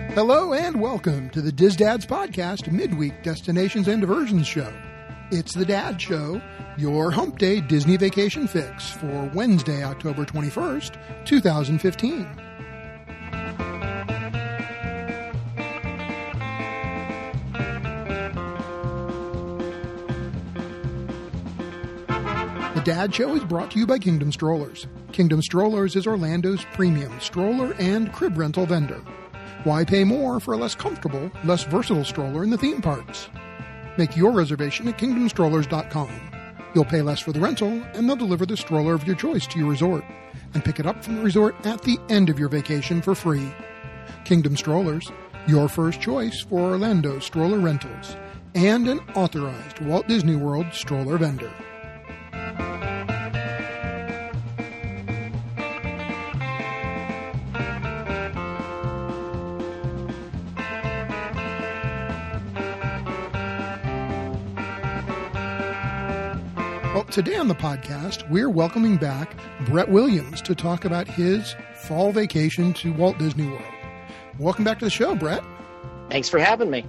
Hello and welcome to the Diz Dads Podcast Midweek Destinations and Diversions Show. It's the Dad Show, your hump day Disney vacation fix for Wednesday, October 21st, 2015. The Dad Show is brought to you by Kingdom Strollers. Kingdom Strollers is Orlando's premium stroller and crib rental vendor. Why pay more for a less comfortable, less versatile stroller in the theme parks? Make your reservation at kingdomstrollers.com. You'll pay less for the rental, and they'll deliver the stroller of your choice to your resort, and pick it up from the resort at the end of your vacation for free. Kingdom Strollers, your first choice for Orlando stroller rentals, and an authorized Walt Disney World stroller vendor. Well, today on the podcast, we're welcoming back Brett Williams to talk about his fall vacation to Walt Disney World. Welcome back to the show, Brett. Thanks for having me.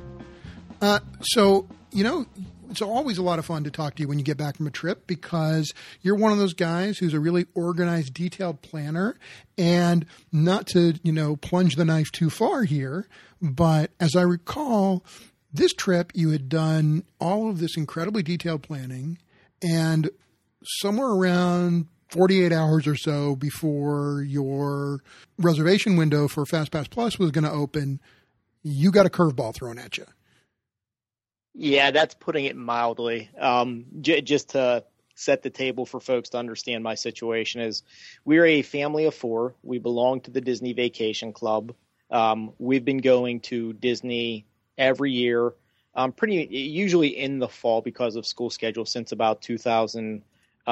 It's always a lot of fun to talk to you when you get back from a trip because you're one of those guys who's a really organized, detailed planner. And not to, plunge the knife too far here, but as I recall, this trip you had done all of this incredibly detailed planning. And somewhere around 48 hours or so before your reservation window for FastPass Plus was going to open, you got a curveball thrown at you. Yeah, that's putting it mildly. Just to set the table for folks to understand my situation is we're a family of four. We belong to the Disney Vacation Club. We've been going to Disney every year. Usually in the fall because of school schedule since about 2010.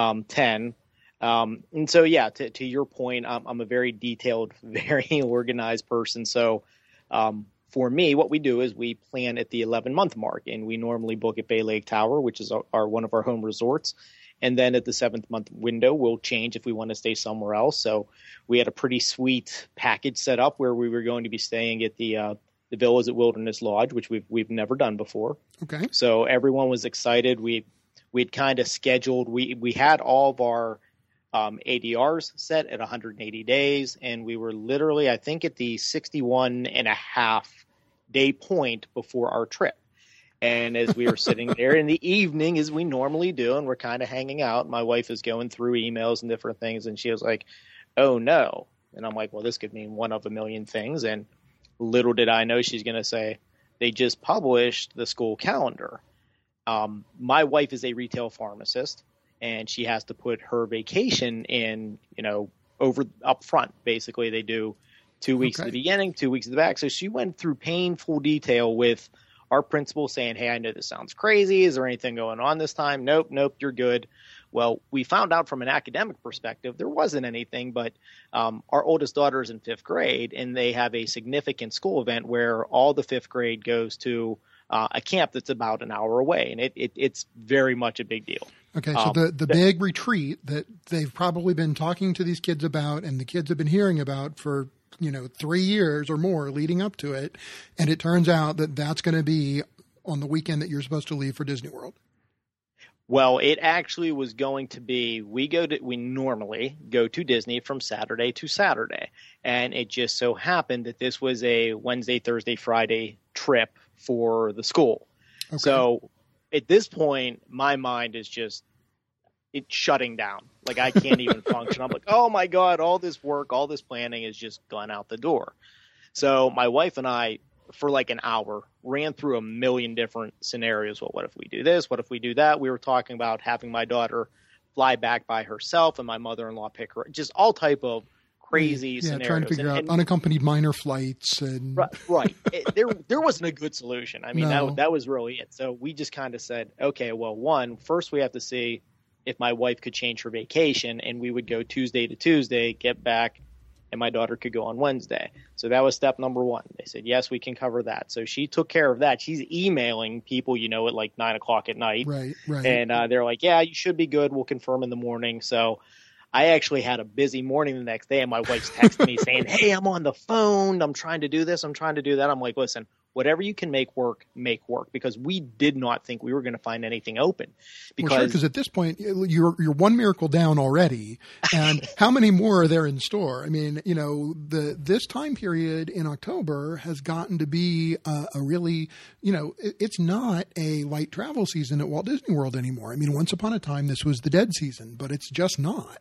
And so, yeah, to your point, I'm a very detailed, very organized person. So for me, what we do is we plan at the 11-month mark, and we normally book at Bay Lake Tower, which is one of our home resorts. And then at the 7th-month window, we'll change if we want to stay somewhere else. So we had a pretty sweet package set up where we were going to be staying at the Villas at Wilderness Lodge, which we've never done before. Okay. So everyone was excited. We'd kind of scheduled. We had all of our ADRs set at 180 days, and we were literally, I think, at the 61.5-day point before our trip. And as we were sitting there in the evening, as we normally do, and we're kind of hanging out, my wife is going through emails and different things, and she was like, "Oh no!" And I'm like, "Well, this could mean one of a million things." And little did I know she's going to say, they just published the school calendar. My wife is a retail pharmacist, and she has to put her vacation in, over up front. Basically, they do 2 weeks at the beginning, 2 weeks at the back. So she went through painful detail with our principal saying, "Hey, I know this sounds crazy. Is there anything going on this time?" Nope, you're good. Well, we found out from an academic perspective, there wasn't anything, but our oldest daughter is in 5th grade, and they have a significant school event where all the 5th grade goes to a camp that's about an hour away, and it's very much a big deal. Okay, so the big retreat that they've probably been talking to these kids about and the kids have been hearing about for 3 years or more leading up to it, and it turns out that that's going to be on the weekend that you're supposed to leave for Disney World. Well, it actually was going to be, we normally go to Disney from Saturday to Saturday. And it just so happened that this was a Wednesday, Thursday, Friday trip for the school. Okay. So at this point, my mind is it's shutting down. Like I can't even function. I'm like, oh my God, all this work, all this planning is just gone out the door. So my wife and I, for like an hour, ran through a million different scenarios. Well, what if we do this? What if we do that? We were talking about having my daughter fly back by herself and my mother-in-law pick her. Just all type of crazy scenarios. Trying to figure out unaccompanied minor flights. And Right. There wasn't a good solution. I mean, no. that was really it. So we just kind of said, okay, well, first we have to see if my wife could change her vacation, and we would go Tuesday to Tuesday, get back, and my daughter could go on Wednesday. So that was step number one. They said, yes, we can cover that. So she took care of that. She's emailing people, at like 9 o'clock at night. Right. And they're like, yeah, you should be good. We'll confirm in the morning. So I actually had a busy morning the next day, and my wife's texting me saying, "Hey, I'm on the phone. I'm trying to do this. I'm trying to do that." I'm like, "Listen, whatever you can make work, because we did not think we were going to find anything open." Because at this point, you're one miracle down already, and how many more are there in store? I mean, this time period in October has gotten to be a really, it's not a light travel season at Walt Disney World anymore. I mean, once upon a time, this was the dead season, but it's just not.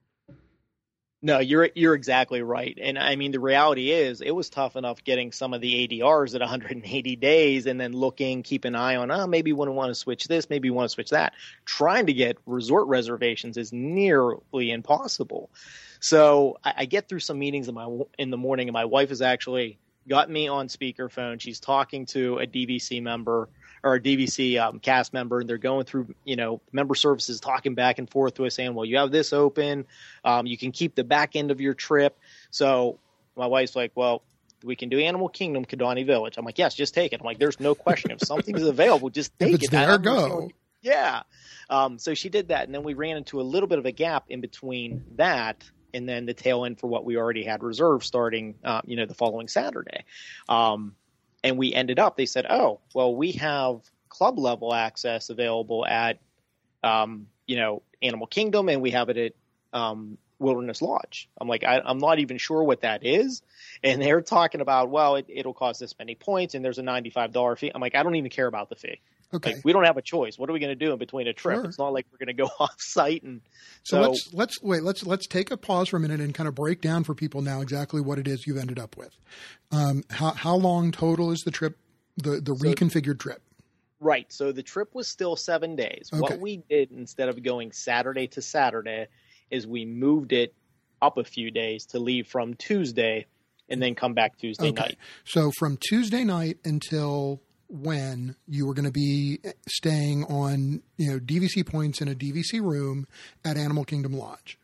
No, you're exactly right. And I mean, the reality is it was tough enough getting some of the ADRs at 180 days and then keep an eye on, maybe we want to switch this, maybe we want to switch that. Trying to get resort reservations is nearly impossible. So I get through some meetings in the morning, and my wife has actually got me on speakerphone. She's talking to a DVC member or a DVC cast member, and they're going through, member services, talking back and forth to us saying, well, you have this open. You can keep the back end of your trip. So my wife's like, well, we can do Animal Kingdom, Kidani Village. I'm like, yes, just take it. I'm like, there's no question. If something's available, just take it. There, go. Yeah. So she did that. And then we ran into a little bit of a gap in between that and then the tail end for what we already had reserved starting, the following Saturday. And we ended up, they said, oh, well, we have club level access available at, Animal Kingdom, and we have it at Wilderness Lodge. I'm like, I'm not even sure what that is. And they're talking about, well, it'll cost this many points, and there's a $95 fee. I'm like, I don't even care about the fee. Okay. Like, we don't have a choice. What are we going to do in between a trip? Sure. It's not like we're going to go off site. And so let's take a pause for a minute and kind of break down for people now exactly what it is you've ended up with. How long total is the trip, the reconfigured trip? Right. So the trip was still 7 days. Okay. What we did instead of going Saturday to Saturday is we moved it up a few days to leave from Tuesday and then come back Tuesday night. So from Tuesday night until when you were going to be staying on, DVC points in a DVC room at Animal Kingdom Lodge.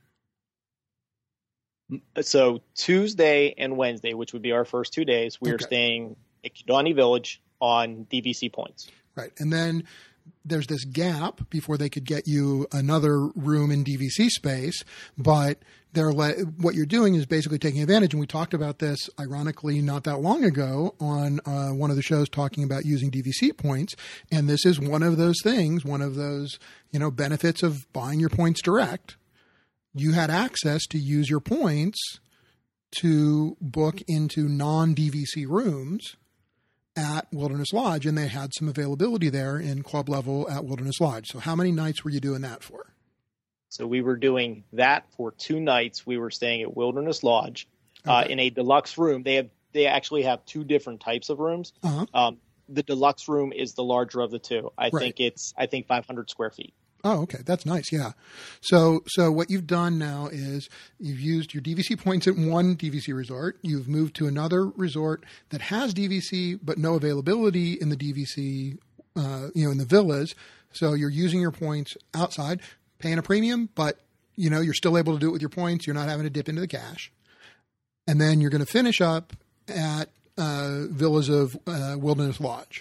So Tuesday and Wednesday, which would be our first 2 days, we were staying at Kidani Village on DVC points. Right. And then there's this gap before they could get you another room in DVC space, but what you're doing is basically taking advantage. And we talked about this, ironically, not that long ago on one of the shows talking about using DVC points. And this is one of those things, one of those, benefits of buying your points direct. You had access to use your points to book into non-DVC rooms at Wilderness Lodge, and they had some availability there in club level at Wilderness Lodge. So how many nights were you doing that for? So we were doing that for 2 nights. We were staying at Wilderness Lodge in a deluxe room. They actually have 2 different types of rooms. Uh-huh. The deluxe room is the larger of the 2. I think 500 square feet. Oh, okay. That's nice. Yeah. So what you've done now is you've used your DVC points at one DVC resort. You've moved to another resort that has DVC, but no availability in the DVC, in the villas. So you're using your points outside, paying a premium, but, you're still able to do it with your points. You're not having to dip into the cash. And then you're going to finish up at Villas of Wilderness Lodge.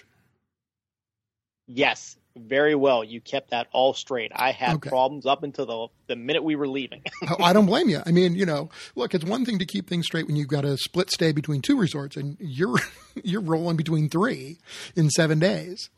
Yes. Very well. You kept that all straight. I had problems up until the minute we were leaving. I don't blame you. I mean, look, it's one thing to keep things straight when you've got a split stay between 2 resorts, and you're rolling between 3 in 7 days.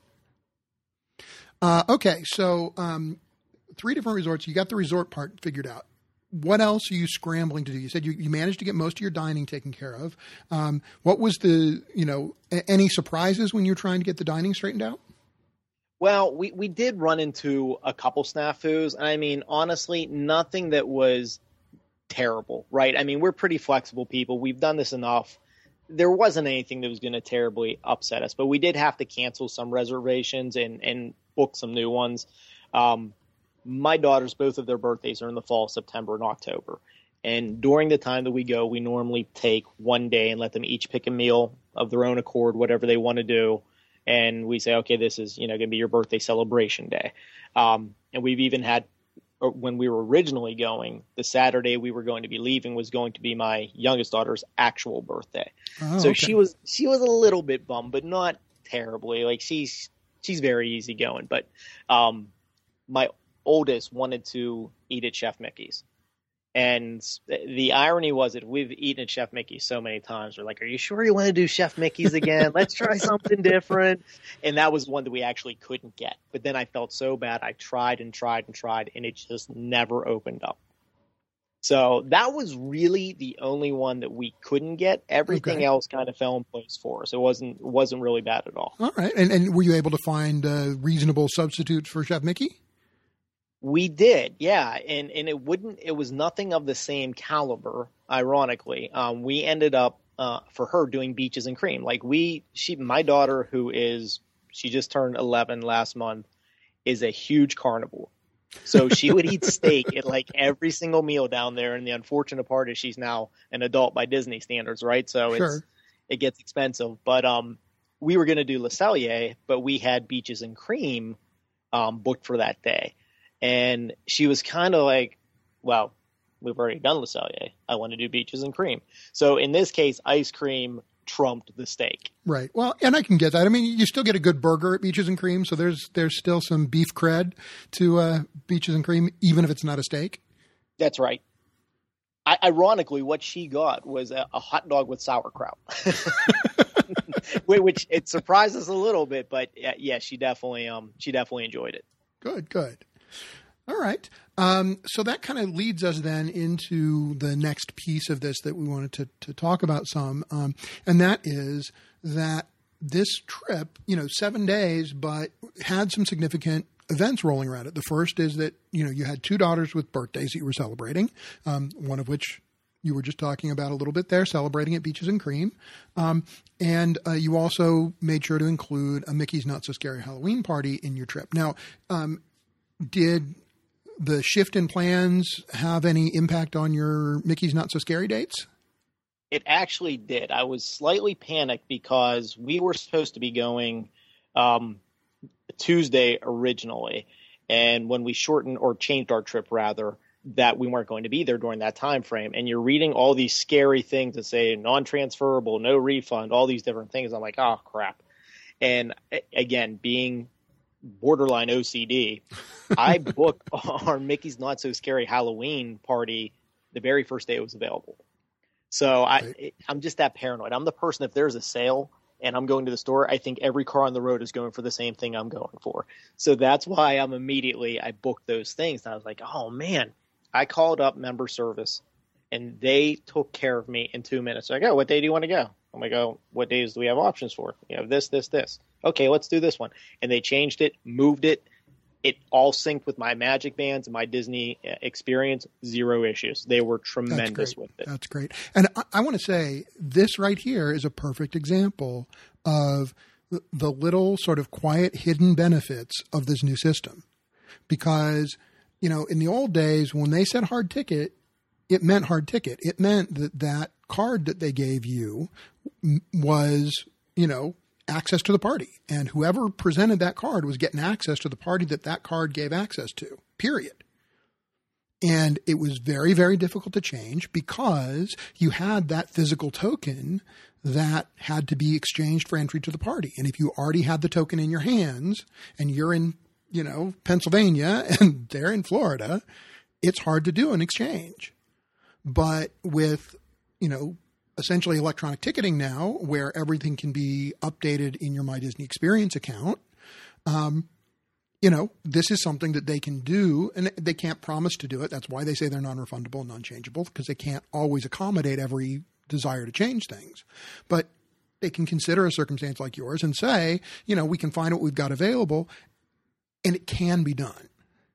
Okay, so 3 different resorts. You got the resort part figured out. What else are you scrambling to do? You said you managed to get most of your dining taken care of. What was any surprises when you were trying to get the dining straightened out? Well, we did run into a couple snafus. I mean, honestly, nothing that was terrible, right? I mean, we're pretty flexible people. We've done this enough. There wasn't anything that was going to terribly upset us, but we did have to cancel some reservations and book some new ones. My daughters, both of their birthdays are in the fall, September and October. And during the time that we go, we normally take 1 day and let them each pick a meal of their own accord, whatever they want to do. And we say, okay, this is, going to be your birthday celebration day. And we've even had, when we were originally going, the Saturday we were going to be leaving was going to be my youngest daughter's actual birthday. Oh, so okay. She was a little bit bummed, but not terribly. Like she's very easygoing. But my oldest wanted to eat at Chef Mickey's. And the irony was that we've eaten at Chef Mickey's so many times. We're like, are you sure you want to do Chef Mickey's again? Let's try something different. And that was one that we actually couldn't get. But then I felt so bad. I tried and tried and tried, and it just never opened up. So that was really the only one that we couldn't get. Everything else kind of fell in place for us. It wasn't really bad at all. All right. And were you able to find reasonable substitutes for Chef Mickey? We did, yeah, and it was nothing of the same caliber, ironically. We ended up for her doing Beaches and Cream. Like my daughter, she just turned 11 last month, is a huge carnivore. So she would eat steak at like every single meal down there, and the unfortunate part is she's now an adult by Disney standards, right? So sure. It gets expensive. But we were going to do Le Cellier, but we had Beaches and Cream booked for that day. And she was kind of like, well, we've already done Le Cellier. I want to do Beaches and Cream. So in this case, ice cream trumped the steak. Right. Well, and I can get that. I mean, you still get a good burger at Beaches and Cream, so there's still some beef cred to Beaches and Cream, even if it's not a steak. That's right. Ironically, what she got was a hot dog with sauerkraut, which it surprised us a little bit, but yeah, she definitely enjoyed it. Good. All right. So that kind of leads us then into the next piece of this that we wanted to talk about some. And that is that this trip, 7 days, but had some significant events rolling around it. The first is that, you had 2 daughters with birthdays that you were celebrating, one of which you were just talking about a little bit there, celebrating at Beaches and Cream. And you also made sure to include a Mickey's Not So Scary Halloween party in your trip. Now, did the shift in plans have any impact on your Mickey's Not So Scary dates? It actually did. I was slightly panicked because we were supposed to be going Tuesday originally. And when we shortened or changed our trip, rather, that we weren't going to be there during that time frame. And you're reading all these scary things that say non-transferable, no refund, all these different things. I'm like, oh, crap. And again, being borderline OCD, I booked our Mickey's Not So Scary Halloween party the very first day it was available. So I'm just that paranoid. I'm the person, if there's a sale and I'm going to the store, I think every car on the road is going for the same thing I'm going for. So that's why I booked those things. And I was like, oh man, I called up member service and they took care of me in 2 minutes. Like, oh, what day do you want to go? I'm like, oh, what days do we have options for? You have this. Okay, let's do this one. And they changed it, moved it. It all synced with my Magic Bands and my Disney experience. 0 issues. They were tremendous with it. That's great. And I want to say this right here is a perfect example of the little sort of quiet hidden benefits of this new system. Because, in the old days when they said hard ticket, it meant hard ticket. It meant that card that they gave you was, access to the party. And whoever presented that card was getting access to the party that card gave access to, period. And it was very, very difficult to change because you had that physical token that had to be exchanged for entry to the party. And if you already had the token in your hands and you're in, Pennsylvania and they're in Florida, it's hard to do an exchange. But with, essentially electronic ticketing now, where everything can be updated in your My Disney Experience account, this is something that they can do, and they can't promise to do it. That's why they say they're non-refundable and non-changeable, because they can't always accommodate every desire to change things. But they can consider a circumstance like yours and say, we can find what we've got available, and it can be done.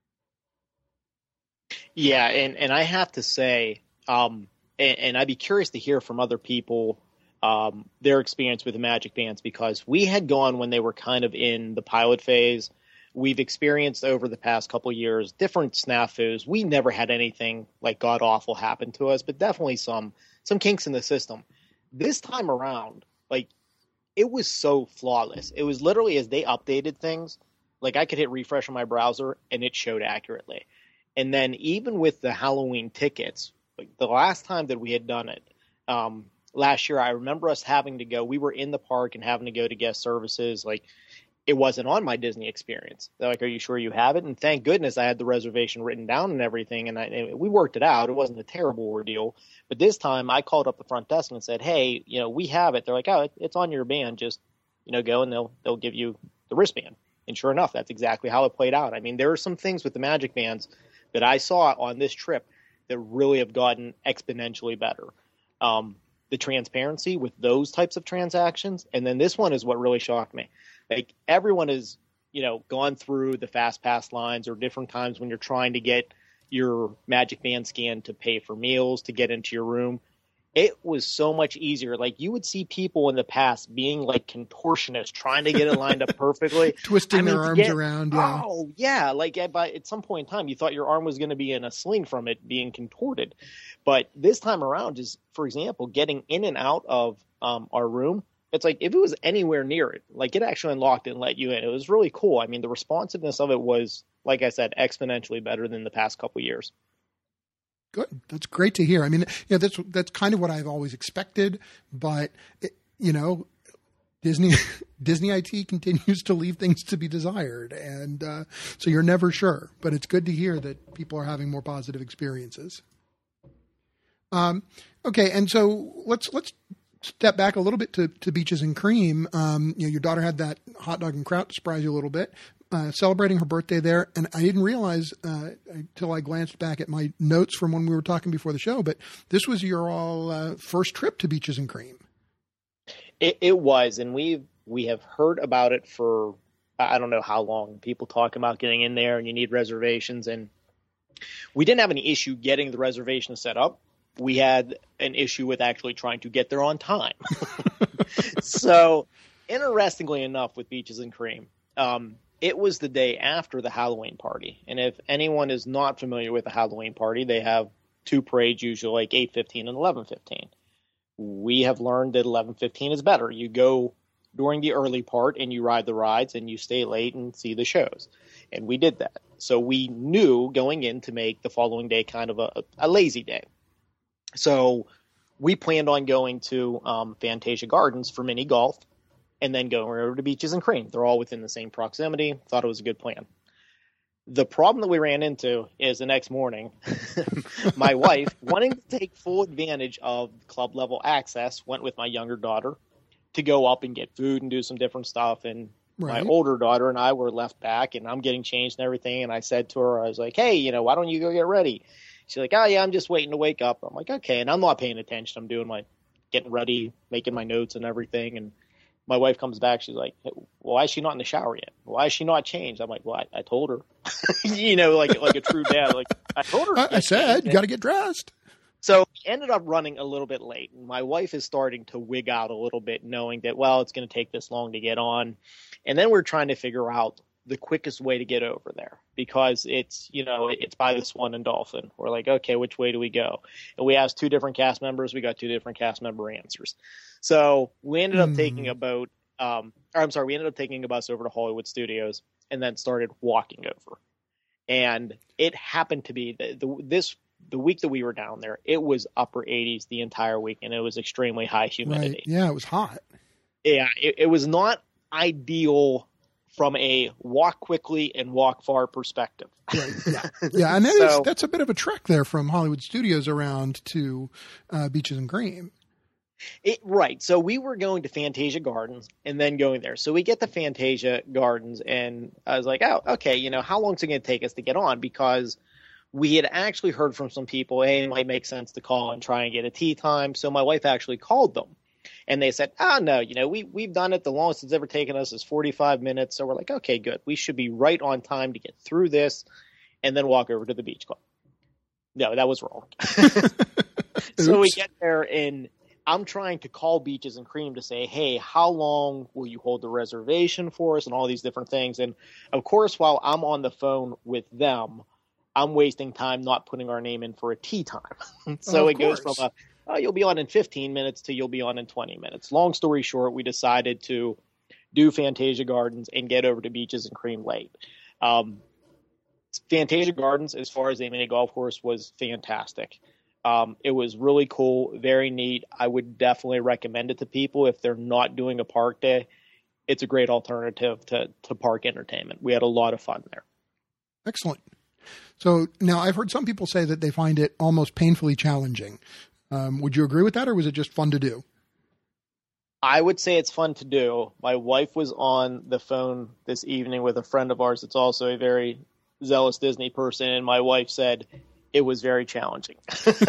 Yeah, and I have to say, and I'd be curious to hear from other people their experience with the Magic Bands, because we had gone when they were kind of in the pilot phase. We've experienced over the past couple of years different snafus. We never had anything like god awful happen to us, but definitely some kinks in the system. This time around, it was so flawless. It was literally as they updated things, I could hit refresh on my browser and it showed accurately. And then even with the Halloween tickets, the last time that we had done it, last year, I remember us having to go. We were in the park and having to go to guest services. it wasn't on my Disney experience. They're like, are you sure you have it? And thank goodness I had the reservation written down and everything. And we worked it out. It wasn't a terrible ordeal. But this time I called up the front desk and said, hey, we have it. They're like, oh, it's on your band. Just, go and they'll give you the wristband. And sure enough, that's exactly how it played out. I mean, there are some things with the Magic Bands that I saw on this trip that really have gotten exponentially better. The transparency with those types of transactions. And then this one is what really shocked me. Like everyone has, gone through the fast pass lines or different times when you're trying to get your Magic Band scan to pay for meals, to get into your room. It was so much easier. Like you would see people in the past being like contortionists trying to get it lined up perfectly. Twisting their arms around. Yeah. Oh, yeah. Like at some point in time, you thought your arm was going to be in a sling from it being contorted. But this time around, just for example, getting in and out of our room, it's like if it was anywhere near it, like it actually unlocked it and let you in. It was really cool. I mean, the responsiveness of it was, like I said, exponentially better than the past couple of years. Good. That's great to hear. I mean, that's kind of what I've always expected, but Disney IT continues to leave things to be desired, and so you're never sure. But it's good to hear that people are having more positive experiences. Okay, and so let's step back a little bit to Beaches and Cream. Your daughter had that hot dog and kraut to surprise you a little bit. Celebrating her birthday there, and I didn't realize until I glanced back at my notes from when we were talking before the show, but this was your all first trip to Beaches and Cream. It was, and we have heard about it for I don't know how long. People talk about getting in there, and you need reservations, and we didn't have any issue getting the reservation set up. We had an issue with actually trying to get there on time. So, interestingly enough, with Beaches and Cream, it was the day after the Halloween party. And if anyone is not familiar with the Halloween party, they have two parades, usually like 8:15 and 11:15. We have learned that 11:15 is better. You go during the early part and you ride the rides and you stay late and see the shows. And we did that. So we knew going in to make the following day kind of a lazy day. So we planned on going to Fantasia Gardens for mini golf and then going over to Beaches and Cream. They're all within the same proximity. Thought it was a good plan. The problem that we ran into is the next morning, my wife, wanting to take full advantage of club level access, went with my younger daughter to go up and get food and do some different stuff. And my older daughter and I were left back, and I'm getting changed and everything. And I said to her, I was like, hey, why don't you go get ready? She's like, oh, yeah, I'm just waiting to wake up. I'm like, okay. And I'm not paying attention. I'm doing getting ready, making my notes and everything. And my wife comes back. She's like, hey, why is she not in the shower yet? Why is she not changed? I'm like, well, I told her, like a true dad. Like I told her. I said, you got to get dressed. So we ended up running a little bit late. And my wife is starting to wig out a little bit, knowing that, well, it's going to take this long to get on. And then we're trying to figure out the quickest way to get over there because it's by the Swan and Dolphin. We're like, okay, which way do we go? And we asked two different cast members. We got two different cast member answers. So we ended up taking a boat. We ended up taking a bus over to Hollywood Studios and then started walking over. And it happened to be the week that we were down there, it was upper 80s the entire week, and it was extremely high humidity. Right. Yeah, it was hot. Yeah, it was not ideal from a walk quickly and walk far perspective. Right. Yeah, and that's a bit of a trek there from Hollywood Studios around to Beaches and Cream. Right. So we were going to Fantasia Gardens and then going there. So we get to Fantasia Gardens, and I was like, oh, okay, how long is it going to take us to get on? Because we had actually heard from some people, hey, it might make sense to call and try and get a tea time. So my wife actually called them. And they said, no, we've done it. The longest it's ever taken us is 45 minutes. So we're like, okay, good. We should be right on time to get through this and then walk over to the beach club. No, that was wrong. So we get there, and I'm trying to call Beaches and Cream to say, hey, how long will you hold the reservation for us and all these different things. And, of course, while I'm on the phone with them, I'm wasting time not putting our name in for a tea time. So it goes from you'll be on in 15 minutes to you'll be on in 20 minutes. Long story short, we decided to do Fantasia Gardens and get over to Beaches and Cream late. Fantasia Gardens, as far as the mini golf course, was fantastic. It was really cool, very neat. I would definitely recommend it to people if they're not doing a park day. it's a great alternative to park entertainment. We had a lot of fun there. Excellent. So now I've heard some people say that they find it almost painfully challenging. Would you agree with that, or was it just fun to do? I would say it's fun to do. My wife was on the phone this evening with a friend of ours that's also a very zealous Disney person, and my wife said it was very challenging.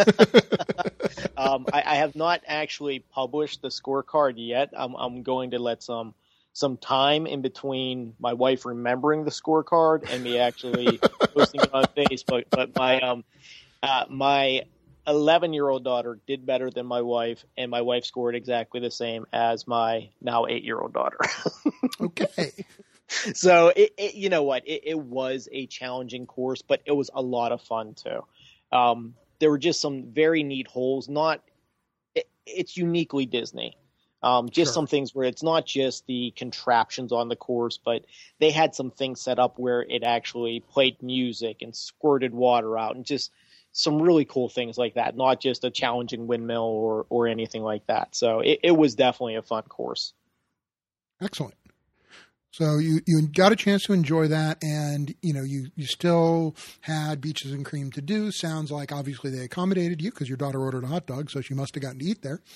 I have not actually published the scorecard yet. I'm going to let some time in between my wife remembering the scorecard and me actually posting it on Facebook. But my 11-year-old daughter did better than my wife, and my wife scored exactly the same as my now 8-year-old daughter. Okay. So you know what? It was a challenging course, but it was a lot of fun too. There were just some very neat holes. It's uniquely Disney. Just some things where it's not just the contraptions on the course, but they had some things set up where it actually played music and squirted water out, and just some really cool things like that. Not just a challenging windmill or anything like that. So it was definitely a fun course. Excellent. So you got a chance to enjoy that, and you still had Beaches and Cream to do. Sounds like obviously they accommodated you because your daughter ordered a hot dog, so she must have gotten to eat there.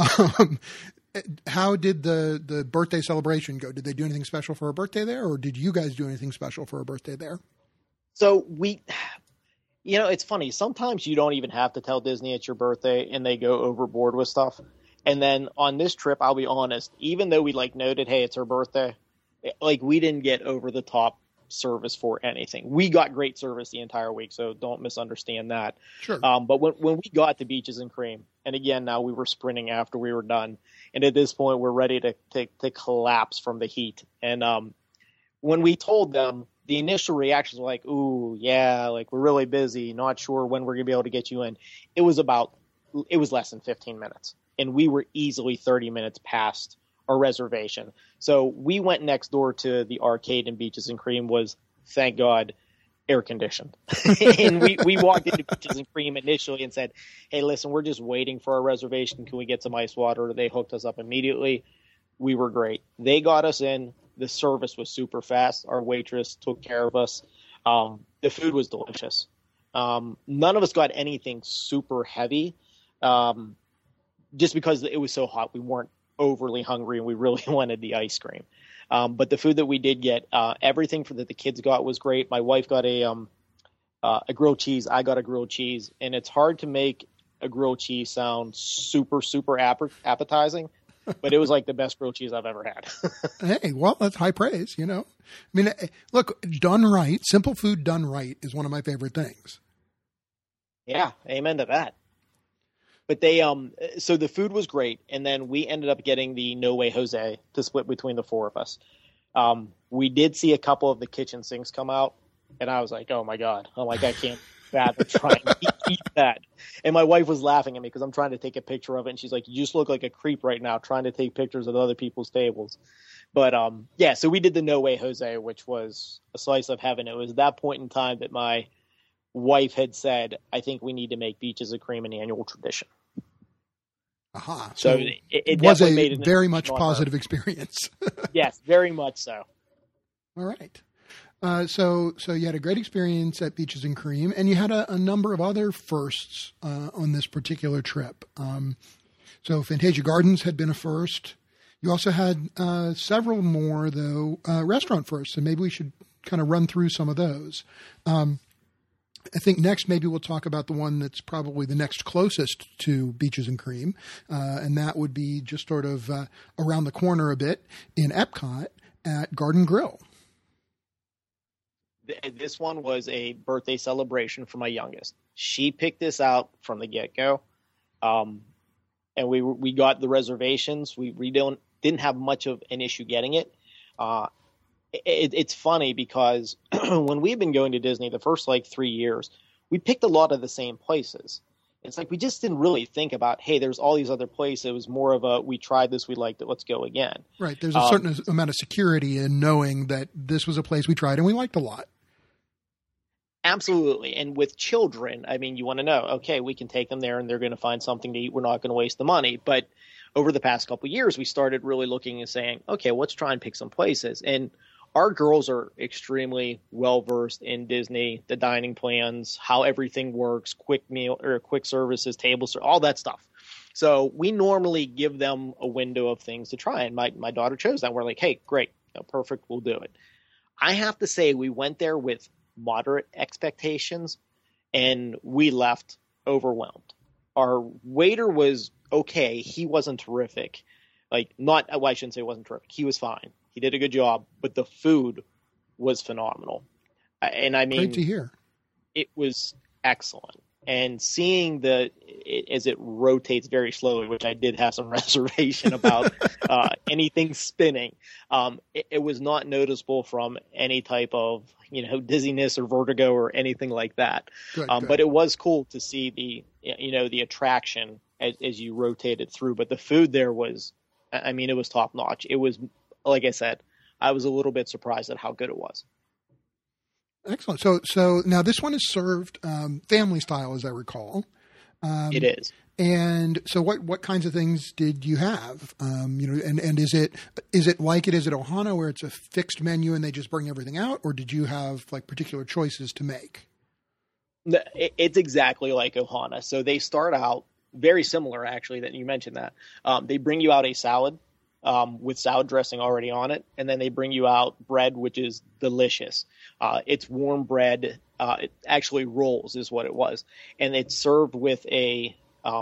How did the birthday celebration go? Did they do anything special for her birthday there, or did you guys do anything special for her birthday there? So it's funny. Sometimes you don't even have to tell Disney it's your birthday, and they go overboard with stuff. And then on this trip, I'll be honest, even though we noted, hey, it's her birthday, we didn't get over the top service for anything. We got great service the entire week, so don't misunderstand that. Sure. But when we got to Beaches and Cream, and again, now we were sprinting after we were done, and at this point we're ready to collapse from the heat. And when we told them, the initial reactions were like, ooh, yeah, we're really busy, not sure when we're going to be able to get you in. It was less than 15 minutes, and we were easily 30 minutes past our reservation. So we went next door to the arcade, and Beaches and Cream was, thank God, air conditioned. And we walked into Beaches and Cream initially and said, hey, listen, we're just waiting for our reservation. Can we get some ice water? They hooked us up immediately. We were great. They got us in. The service was super fast. Our waitress took care of us. The food was delicious. None of us got anything super heavy, just because it was so hot. We weren't overly hungry, and we really wanted the ice cream. But the food that we did get, everything that the kids got was great. My wife got a grilled cheese. I got a grilled cheese, and it's hard to make a grilled cheese sound super, super appetizing, but it was the best grilled cheese I've ever had. Hey, well, that's high praise, I mean, look, done right, simple food done right is one of my favorite things. Yeah, amen to that. But so the food was great, and then we ended up getting the No Way Jose to split between the four of us. We did see a couple of the kitchen sinks come out, and I was like, oh my God. I can't fathom trying to eat that. And my wife was laughing at me because I'm trying to take a picture of it, and she's like, you just look like a creep right now trying to take pictures of other people's tables. But so we did the No Way Jose, which was a slice of heaven. It was that point in time that my wife had said, I think we need to make Beaches and Cream an annual tradition. Aha. So it was a made very much positive experience. Yes, very much so. All right. So you had a great experience at Beaches and Cream, and you had a number of other firsts on this particular trip. So Fantasia Gardens had been a first. You also had several more, though, restaurant firsts, and maybe we should kind of run through some of those. I think next maybe we'll talk about the one that's probably the next closest to Beaches and Cream, and that would be just sort of around the corner a bit in Epcot at Garden Grill. This one was a birthday celebration for my youngest. She picked this out from the get-go, and we got the reservations. We didn't have much of an issue getting it. It's funny because when we've been going to Disney the first 3 years, we picked a lot of the same places. It's we just didn't really think about, hey, there's all these other places. It was more of a, we tried this, we liked it, let's go again. Right. There's a certain amount of security in knowing that this was a place we tried and we liked a lot. Absolutely. And with children, I mean, you want to know, okay, we can take them there and they're going to find something to eat. We're not going to waste the money. But over the past couple of years, we started really looking and saying, okay, let's try and pick some places. And our girls are extremely well versed in Disney, the dining plans, how everything works, quick meal or quick services, tables, all that stuff. So we normally give them a window of things to try. And my daughter chose that. We're like, hey, great, perfect, we'll do it. I have to say we went there with moderate expectations and we left overwhelmed. Our waiter was okay. He wasn't terrific. I shouldn't say he wasn't terrific. He was fine. He did a good job, but the food was phenomenal. And I mean, great to hear. It was excellent. And seeing as it rotates very slowly, which I did have some reservation about anything spinning, it was not noticeable from any type of, dizziness or vertigo or anything like that. Good. But it was cool to see the attraction as you rotated through. But the food there was, it was top notch. It was, like I said, I was a little bit surprised at how good it was. Excellent. So now this one is served family style, as I recall. It is. And so what kinds of things did you have? And is it like it is at Ohana where it's a fixed menu and they just bring everything out, or did you have like particular choices to make? It's exactly like Ohana. So they start out very similar, actually, that you mentioned that. They bring you out a salad with salad dressing already on it, and then they bring you out bread, which is delicious. It's warm bread. It actually rolls is what it was. And it's served with a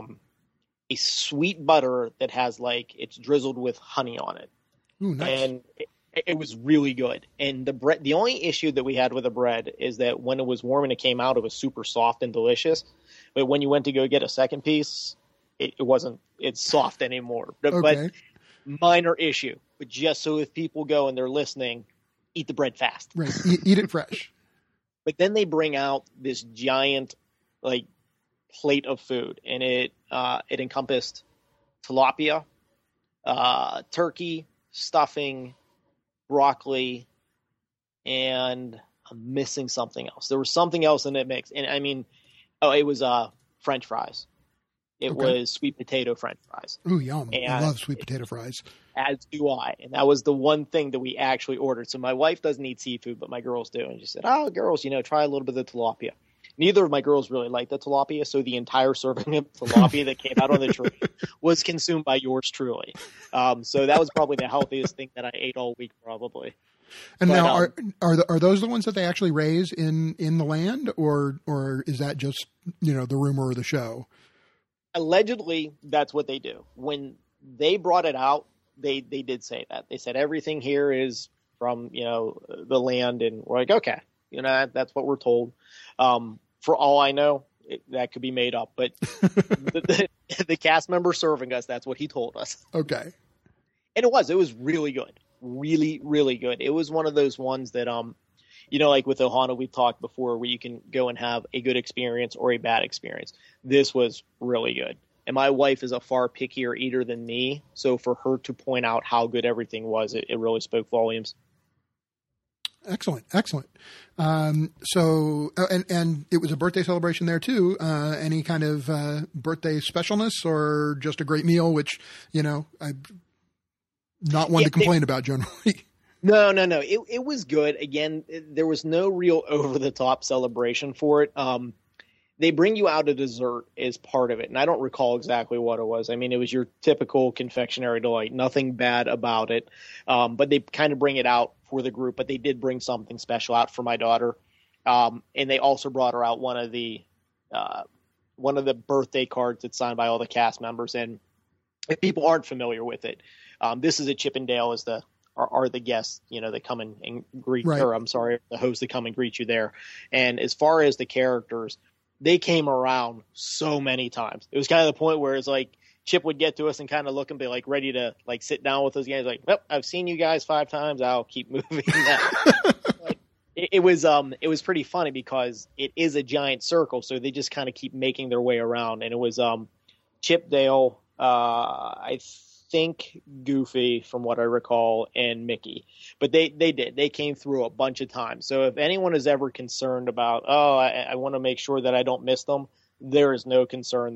sweet butter that has it's drizzled with honey on it. Ooh, nice. And it was really good. And the only issue that we had with the bread is that when it was warm and it came out, it was super soft and delicious. But when you went to go get a second piece, it's soft anymore. Okay. But minor issue. But just so if people go and they're listening, eat the bread fast. Right. Eat it fresh. But then they bring out this giant plate of food, and it encompassed tilapia, turkey, stuffing, broccoli, and I'm missing something else. There was something else in that mix, and it was French fries. It was sweet potato French fries. Ooh, yum! And I love sweet potato fries. As do I, and that was the one thing that we actually ordered. So my wife doesn't eat seafood, but my girls do, and she said, "Oh, girls, try a little bit of tilapia." Neither of my girls really liked the tilapia, so the entire serving of tilapia that came out on the tree was consumed by yours truly. So that was probably the healthiest thing that I ate all week, probably. And now, are those the ones that they actually raise in the land, or is that just the rumor or the show? Allegedly, that's what they do. When they brought it out, they did say that. They said everything here is from the land, and we're like, okay, that's what we're told. For all I know, that could be made up, but the cast member serving us, that's what he told us. Okay. And it was really good. Really, really good. It was one of those ones that, like with Ohana, we've talked before, where you can go and have a good experience or a bad experience. This was really good. And my wife is a far pickier eater than me, so for her to point out how good everything was, it really spoke volumes. Excellent. So, and it was a birthday celebration there too. Any kind of birthday specialness or just a great meal, which, I'm not one to complain about generally. No. It was good. Again, there was no real over the top celebration for it. They bring you out a dessert as part of it, and I don't recall exactly what it was. It was your typical confectionery delight, nothing bad about it. But they kind of bring it out for the group, but they did bring something special out for my daughter. And they also brought her out one of the birthday cards that's signed by all the cast members. And if people aren't familiar with it, this is a Chip and Dale are the guests, that come and greet, right. Or I'm sorry, the hosts that come and greet you there. And as far as the characters, they came around so many times. It was kind of the point where it's like Chip would get to us and kind of look and be ready to sit down with us again. He's like, "Well, I've seen you guys 5 times. I'll keep moving." It was pretty funny because it is a giant circle, so they just kind of keep making their way around. And it was Chip, Dale, I think Goofy, from what I recall, and Mickey. But they came through a bunch of times. So if anyone is ever concerned about, I want to make sure that I don't miss them, there is no concern there.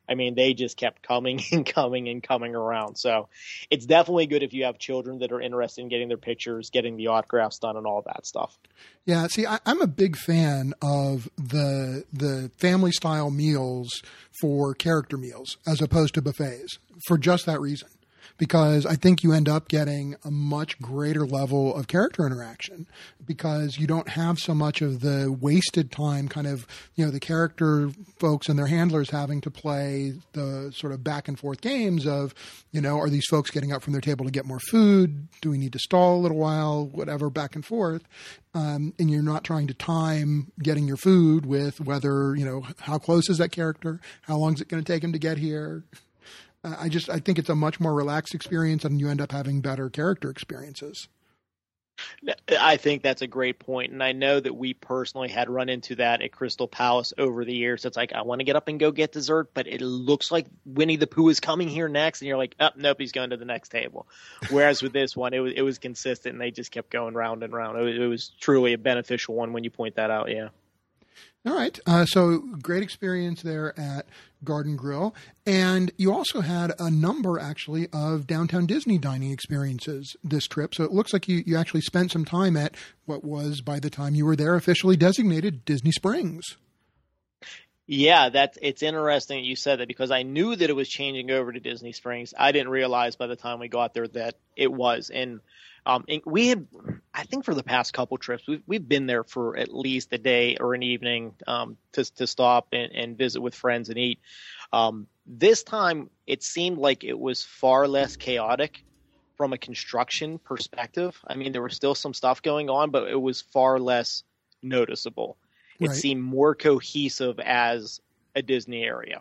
I mean, they just kept coming and coming and coming around. So it's definitely good if you have children that are interested in getting their pictures, getting the autographs done, and all that stuff. Yeah, see, I'm a big fan of the family style meals for character meals as opposed to buffets for just that reason. Because I think you end up getting a much greater level of character interaction because you don't have so much of the wasted time kind of, the character folks and their handlers having to play the sort of back and forth games of, are these folks getting up from their table to get more food? Do we need to stall a little while? Whatever, back and forth. And you're not trying to time getting your food with whether, how close is that character? How long is it going to take him to get here? I think it's a much more relaxed experience and you end up having better character experiences. I think that's a great point. And I know that we personally had run into that at Crystal Palace over the years. It's like, I want to get up and go get dessert, but it looks like Winnie the Pooh is coming here next. And you're like, oh, nope, he's going to the next table. Whereas with this one, it was consistent and they just kept going round and round. It was truly a beneficial one when you point that out. Yeah. All right. So great experience there at Garden Grill. And you also had a number, actually, of Downtown Disney dining experiences this trip. So it looks like you actually spent some time at what was, by the time you were there, officially designated Disney Springs. Yeah, it's interesting that you said that because I knew that it was changing over to Disney Springs. I didn't realize by the time we got there that it was. And we had, I think for the past couple trips, we've been there for at least a day or an evening to stop and visit with friends and eat. This time, it seemed like it was far less chaotic from a construction perspective. I mean, there was still some stuff going on, but it was far less noticeable. It Right. seemed more cohesive as a Disney area.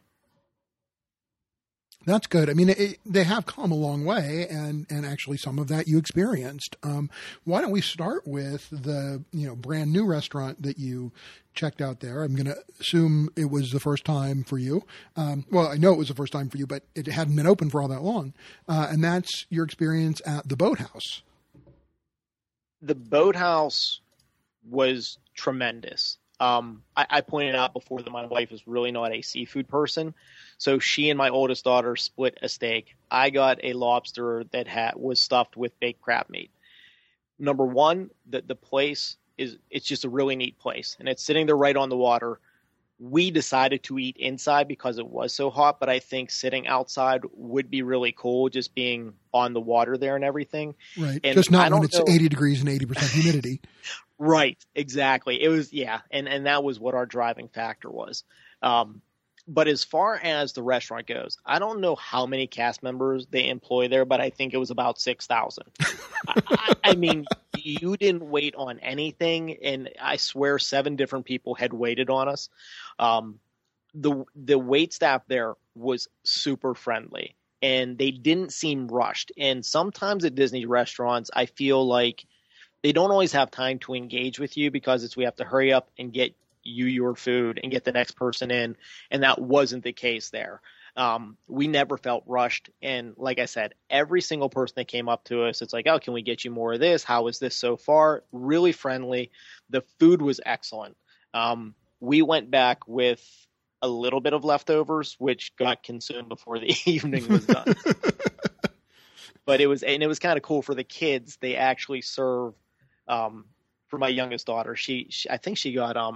That's good. I mean, they have come a long way, and actually some of that you experienced. Why don't we start with the brand new restaurant that you checked out there? I'm going to assume it was the first time for you. Well, I know it was the first time for you, but it hadn't been open for all that long. And that's your experience at the Boathouse. The Boathouse was tremendous. I pointed out before that my wife is really not a seafood person. So she and my oldest daughter split a steak. I got a lobster that was stuffed with baked crab meat. Number one, the place it's just a really neat place. And it's sitting there right on the water. We decided to eat inside because it was so hot, but I think sitting outside would be really cool, just being on the water there and everything. Right. And just not when it's 80 degrees and 80% humidity. Right, exactly. It was, yeah, and that was what our driving factor was. But as far as the restaurant goes, I don't know how many cast members they employ there, but I think it was about 6,000. I mean, you didn't wait on anything, and I swear 7 different people had waited on us. The wait staff there was super friendly, and they didn't seem rushed. And sometimes at Disney restaurants, I feel like they don't always have time to engage with you because we have to hurry up and get you your food and get the next person in. And that wasn't the case there. We never felt rushed. And like I said, every single person that came up to us, it's like, oh, can we get you more of this? How is this so far? Really friendly. The food was excellent. We went back with a little bit of leftovers, which got consumed before the evening was done. But it was kind of cool for the kids. They actually serve, for my youngest daughter, I think she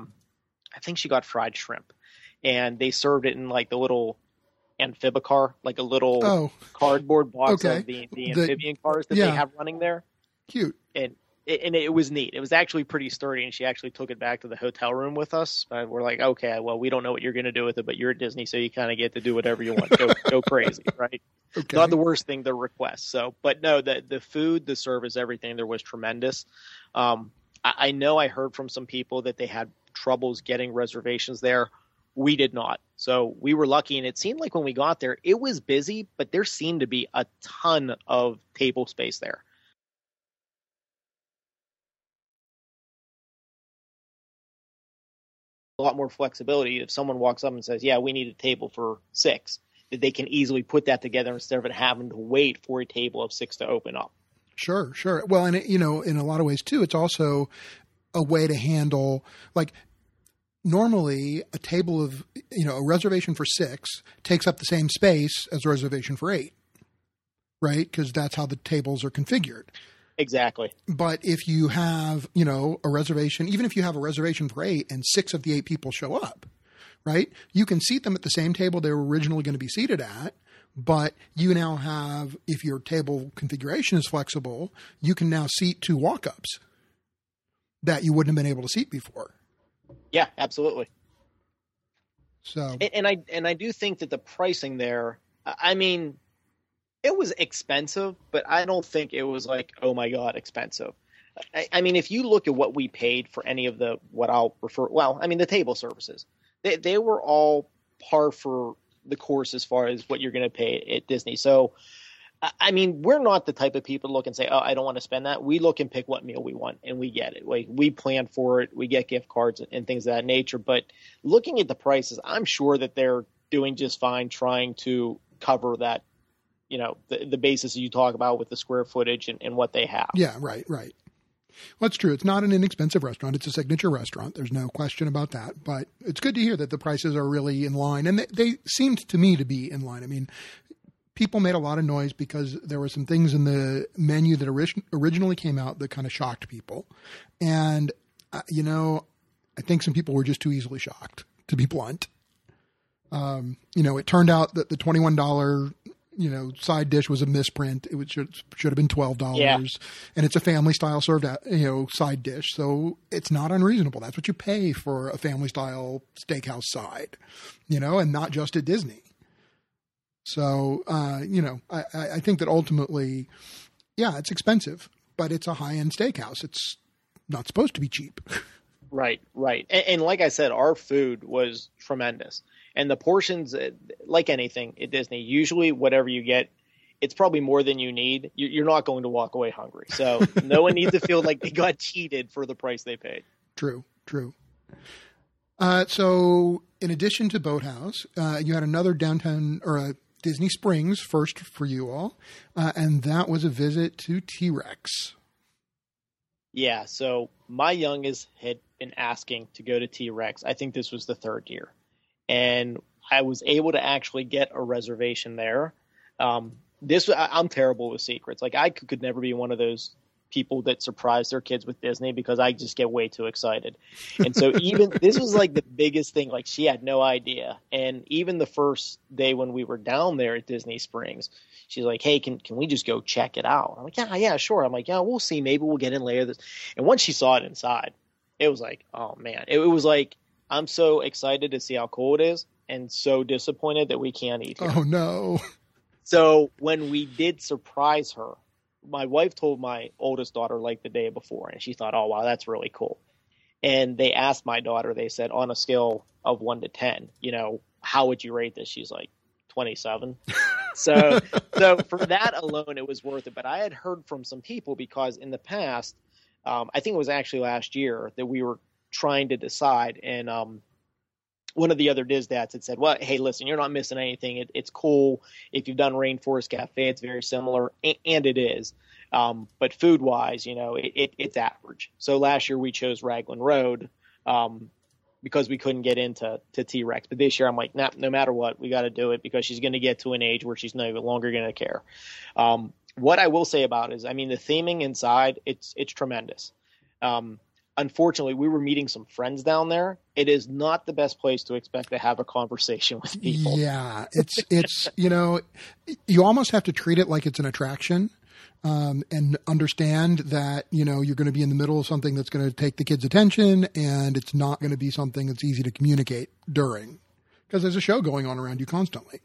got fried shrimp, and they served it in like the little amphibicar, like a little cardboard box of the amphibian cars that they have running there. Cute. And it was neat. It was actually pretty sturdy, and she actually took it back to the hotel room with us. We're like, okay, well, we don't know what you're going to do with it, but you're at Disney, so you kind of get to do whatever you want. Go crazy, right? Okay. Not the worst thing to request. So, but no, the food, the service, everything there was tremendous. I know I heard from some people that they had troubles getting reservations there. We did not. So we were lucky, and it seemed like when we got there, it was busy, but there seemed to be a ton of table space there. A lot more flexibility. If someone walks up and says, yeah, we need a table for 6, that they can easily put that together instead of it having to wait for a table of 6 to open up. Sure. Well, and in a lot of ways too, it's also a way to handle, like, normally a table of, a reservation for 6 takes up the same space as a reservation for 8, right? Because that's how the tables are configured. Exactly. But if you have, a reservation, even if you have a reservation for 8 and 6 of the 8 people show up, right? You can seat them at the same table they were originally going to be seated at, but you now have, if your table configuration is flexible, you can now seat 2 walk-ups that you wouldn't have been able to seat before. Yeah, absolutely. So, and I do think that the pricing there, I mean, it was expensive, but I don't think it was like, oh my God, expensive. I mean, if you look at what we paid for any of the, the table services, they were all par for the course as far as what you're going to pay at Disney. So, I mean, we're not the type of people to look and say, oh, I don't want to spend that. We look and pick what meal we want, and we get it. Like, we plan for it. We get gift cards and things of that nature. But looking at the prices, I'm sure that they're doing just fine trying to cover that, the basis you talk about with the square footage and what they have. Yeah, right. Well, it's true. It's not an inexpensive restaurant. It's a signature restaurant. There's no question about that. But it's good to hear that the prices are really in line. And they seemed to me to be in line. I mean, people made a lot of noise because there were some things in the menu that originally came out that kind of shocked people. And, I think some people were just too easily shocked, to be blunt. It turned out that the $21 side dish was a misprint. It should have been $12. Yeah. And it's a family style served, side dish. So it's not unreasonable. That's what you pay for a family style steakhouse side, and not just at Disney. So, I think that ultimately, yeah, it's expensive, but it's a high end steakhouse. It's not supposed to be cheap. Right. And like I said, our food was tremendous. And the portions, like anything at Disney, usually whatever you get, it's probably more than you need. You're not going to walk away hungry. So no one needs to feel like they got cheated for the price they paid. True. So in addition to Boathouse, you had another downtown or a Disney Springs first for you all, and that was a visit to T-Rex. Yeah, so my youngest had been asking to go to T-Rex. I think this was the 3rd year. And I was able to actually get a reservation there. I'm terrible with secrets. Like, I could never be one of those people that surprise their kids with Disney because I just get way too excited. And so this was like the biggest thing. Like, she had no idea. And even the first day when we were down there at Disney Springs, she's like, hey, can we just go check it out? I'm like, yeah, sure. I'm like, yeah, we'll see. Maybe we'll get in later. And once she saw it inside, it was like, oh man, it was like, I'm so excited to see how cool it is and so disappointed that we can't eat here. Oh, no. So when we did surprise her, my wife told my oldest daughter like the day before, and she thought, oh, wow, that's really cool. And they asked my daughter, they said, on a scale of 1 to 10, how would you rate this? She's like, 27. So for that alone, it was worth it. But I had heard from some people because in the past, I think it was actually last year that we were trying to decide, and one of the other Dizdats had said, well, hey, listen, you're not missing anything. It's cool. If you've done Rainforest Cafe, it's very similar, and it is. But food-wise, it's average. So last year we chose Raglan Road because we couldn't get into T-Rex. But this year I'm like, nah, no matter what, we got to do it because she's going to get to an age where she's no longer going to care. What I will say about it is, I mean, the theming inside, it's tremendous. Unfortunately, we were meeting some friends down there. It is not the best place to expect to have a conversation with people. Yeah, it's you almost have to treat it like it's an attraction, and understand that, you're going to be in the middle of something that's going to take the kids' attention, and it's not going to be something that's easy to communicate during, because there's a show going on around you constantly.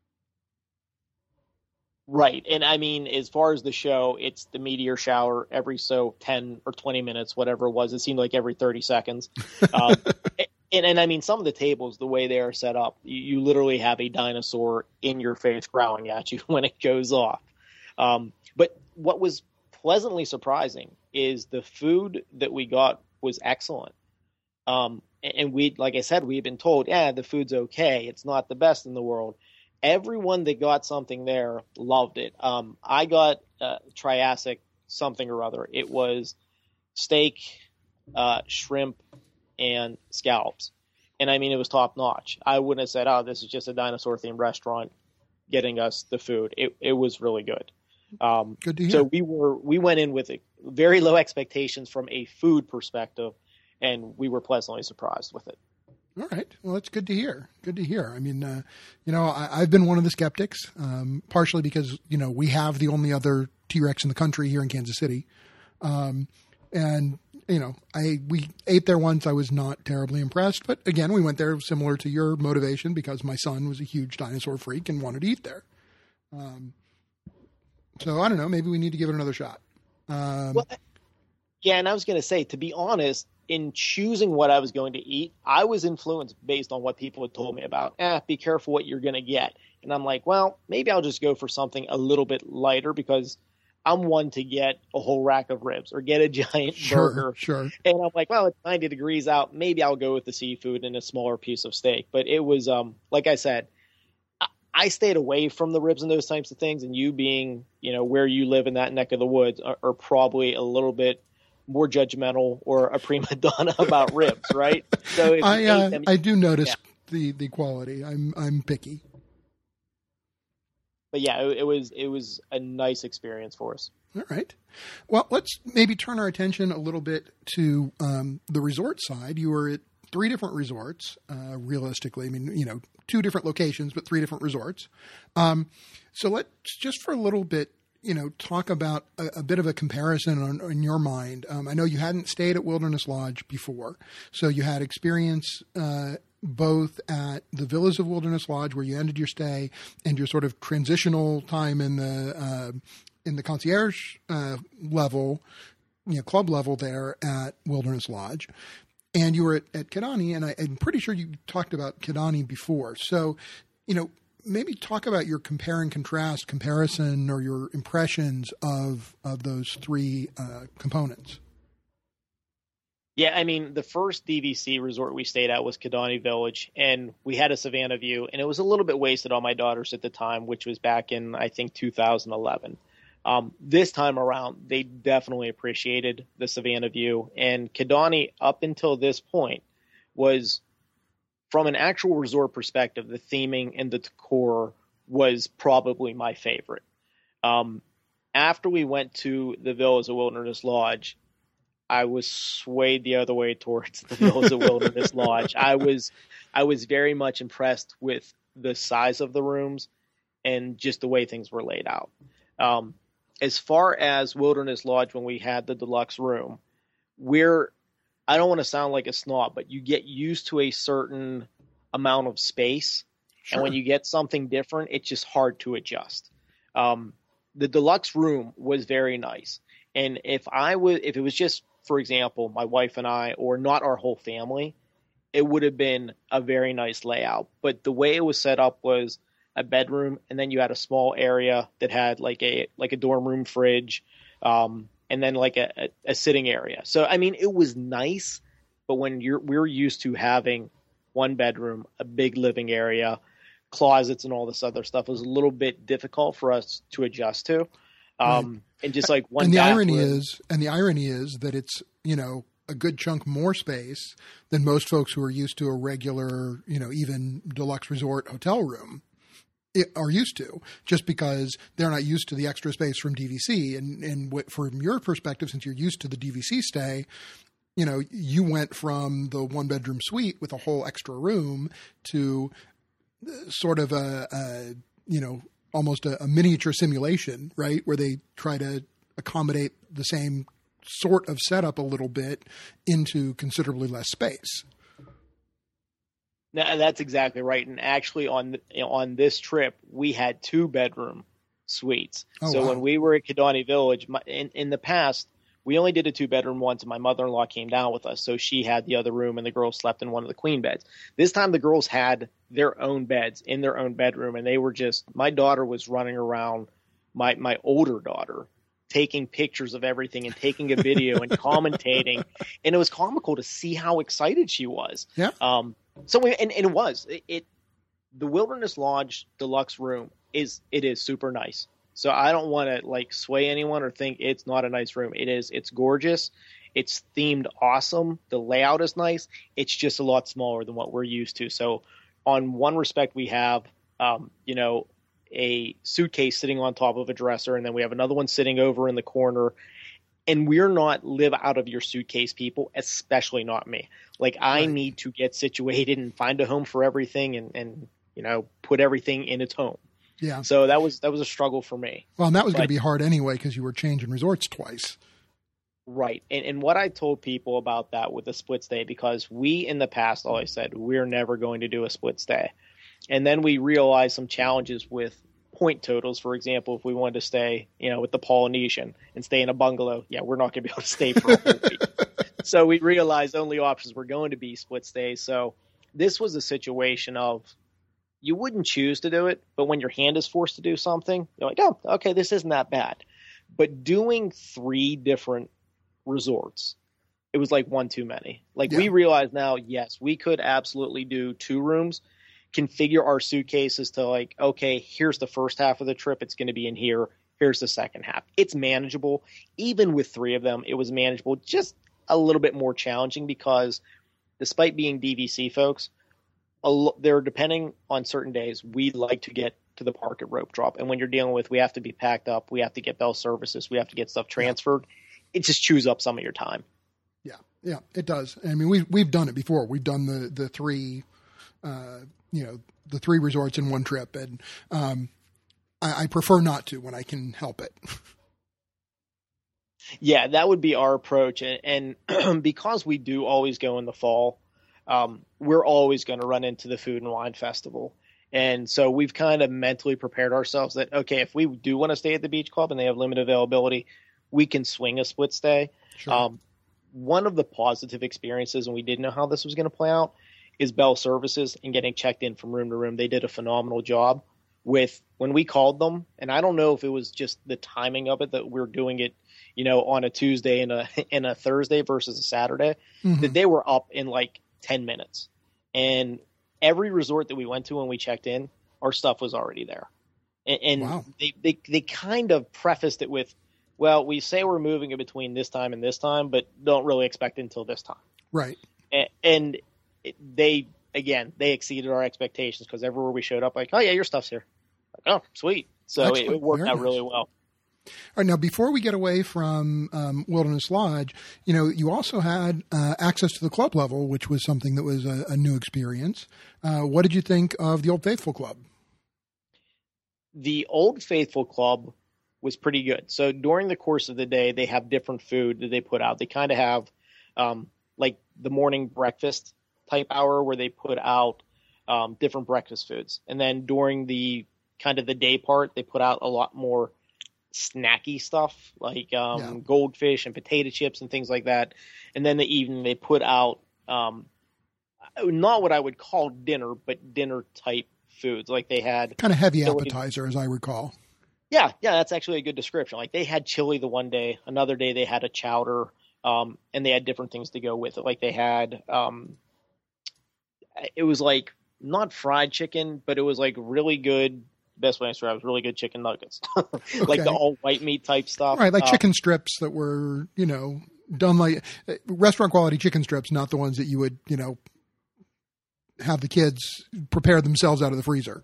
Right. And I mean, as far as the show, it's the meteor shower every 10 or 20 minutes, whatever it was. It seemed like every 30 seconds. And I mean, some of the tables, the way they are set up, you literally have a dinosaur in your face growling at you when it goes off. But what was pleasantly surprising is the food that we got was excellent. And we, like I said, we had been told, the food's okay. It's not the best in the world. Everyone that got something there loved it. I got Triassic something or other. It was steak, shrimp, and scallops. And I mean, it was top notch. I wouldn't have said, "Oh, this is just a dinosaur themed restaurant getting us the food." It was really good. Good to hear. So we went in with very low expectations from a food perspective, and we were pleasantly surprised with it. All right. Well, that's good to hear. Good to hear. I mean, I've been one of the skeptics, partially because, we have the only other T-Rex in the country here in Kansas City. And, we ate there once. I was not terribly impressed. But again, we went there similar to your motivation because my son was a huge dinosaur freak and wanted to eat there. So I don't know. Maybe we need to give it another shot. And I was going to say, to be honest, in choosing what I was going to eat, I was influenced based on what people had told me about. Be careful what you're going to get. And I'm like, well, maybe I'll just go for something a little bit lighter because I'm one to get a whole rack of ribs or get a giant burger. Sure. And I'm like, well, it's 90 degrees out. Maybe I'll go with the seafood and a smaller piece of steak. But it was, like I said, I stayed away from the ribs and those types of things. And you being, where you live in that neck of the woods are probably a little bit more judgmental or a prima donna about ribs, right? So if I do notice the quality. I'm picky. But yeah, it was a nice experience for us. All right. Well, let's maybe turn our attention a little bit to the resort side. You were at 3 different resorts, realistically. I mean, 2 different locations, but 3 different resorts. So let's just for a little bit, talk about a bit of a comparison in your mind. I know you hadn't stayed at Wilderness Lodge before, so you had experience both at the Villas of Wilderness Lodge, where you ended your stay, and your sort of transitional time in the concierge level, club level there at Wilderness Lodge. And you were at Kidani, and I'm pretty sure you talked about Kidani before. So, maybe talk about your comparison or your impressions of those 3 components. Yeah, I mean, the first DVC resort we stayed at was Kidani Village, and we had a Savannah view, and it was a little bit wasted on my daughters at the time, which was back in, I think, 2011. This time around, they definitely appreciated the Savannah view, and Kidani, up until this point, was, from an actual resort perspective, the theming and the decor was probably my favorite. After we went to the Villas of Wilderness Lodge, I was swayed the other way towards the Villas of Wilderness Lodge. I was very much impressed with the size of the rooms and just the way things were laid out. As far as Wilderness Lodge, when we had the deluxe room, I don't want to sound like a snob, but you get used to a certain amount of space. Sure. And when you get something different, it's just hard to adjust. The deluxe room was very nice. And if it was just, for example, my wife and I, or not our whole family, it would have been a very nice layout. But the way it was set up was a bedroom, and then you had a small area that had like a dorm room fridge, and then like a sitting area. So, I mean, it was nice, but when we're used to having 1 bedroom, a big living area, closets and all this other stuff, it was a little bit difficult for us to adjust to. Right. And just like one. And the irony is that it's, a good chunk more space than most folks who are used to a regular, even deluxe resort hotel room are used to, just because they're not used to the extra space from DVC. And from your perspective, since you're used to the DVC stay, you went from the 1-bedroom suite with a whole extra room to sort of almost a miniature simulation, right? Where they try to accommodate the same sort of setup a little bit into considerably less space. No, that's exactly right. And actually on this trip, we had 2-bedroom suites. Oh, so wow. When we were at Kidani Village, in the past, we only did a 2-bedroom once, and my mother-in-law came down with us. So she had the other room, and the girls slept in one of the queen beds. This time the girls had their own beds in their own bedroom, and they were my daughter was running around, my older daughter, taking pictures of everything and taking a video and commentating. And it was comical to see how excited she was. Yeah. So it was the Wilderness Lodge deluxe room is super nice. So I don't want to sway anyone or think it's not a nice room. It is. It's gorgeous. It's themed awesome. The layout is nice. It's just a lot smaller than what we're used to. So on one respect, we have, a suitcase sitting on top of a dresser, and then we have another one sitting over in the corner. And we're not live out of your suitcase people, especially not me. Like, I need to get situated and find a home for everything and put everything in its home. Yeah. So that was a struggle for me. Well, and that was going to be hard anyway because you were changing resorts twice. Right. And what I told people about that with the split stay, because we in the past always said we're never going to do a split stay. And then we realized some challenges with point totals. For example, if we wanted to stay, with the Polynesian and stay in a bungalow, we're not going to be able to stay for a whole week. So we realized only options were going to be split stays. So this was a situation of you wouldn't choose to do it, but when your hand is forced to do something, you're like, oh, okay, this isn't that bad. But doing 3 different resorts, it was like one too many. We realize now, yes, we could absolutely do 2 rooms, configure our suitcases to like, okay, here's the first half of the trip. It's going to be in here. Here's the second half. It's manageable. Even with 3 of them, it was manageable. Just a little bit more challenging because despite being DVC folks, they're depending on certain days. We like to get to the park at rope drop. And when you're dealing with, we have to be packed up. We have to get bell services. We have to get stuff transferred. It just chews up some of your time. Yeah, it does. I mean, we've done it before. We've done the 3, the 3 resorts in one trip. And I prefer not to when I can help it. Yeah, that would be our approach. And because we do always go in the fall, we're always going to run into the Food and Wine Festival. And so we've kind of mentally prepared ourselves that, okay, if we do want to stay at the beach club and they have limited availability, we can swing a split stay. Sure. One of the positive experiences, and we didn't know how this was going to play out, is bell services and getting checked in from room to room. They did a phenomenal job with when we called them. And I don't know if it was just the timing of it that we're doing it, on a Tuesday and a Thursday versus a Saturday, that they were up in like 10 minutes. And every resort that we went to when we checked in, our stuff was already there. And wow. they kind of prefaced it with, well, we say we're moving in between this time and this time, but don't really expect it until this time. Right. And they exceeded our expectations because everywhere we showed up, like, oh, yeah, your stuff's here. Like, oh, sweet. So it worked out really well. All right, now, before we get away from Wilderness Lodge, you also had access to the club level, which was something that was a new experience. What did you think of the Old Faithful Club? The Old Faithful Club was pretty good. So during the course of the day, they have different food that they put out. They kind of have like the morning breakfast type hour where they put out different breakfast foods. And then during the kind of the day part, they put out a lot more snacky stuff like goldfish and potato chips and things like that. And then the evening they put out not what I would call dinner, but dinner type foods. Like they had kind of heavy appetizer, as I recall. Yeah, that's actually a good description. Like they had chili the one day, another day they had a chowder, and they had different things to go with it. Like they had it was like not fried chicken, but it was like really good. Best way to describe it was really good chicken nuggets, like the all white meat type stuff. Right, like chicken strips that were, done like restaurant quality chicken strips, not the ones that you would, have the kids prepare themselves out of the freezer.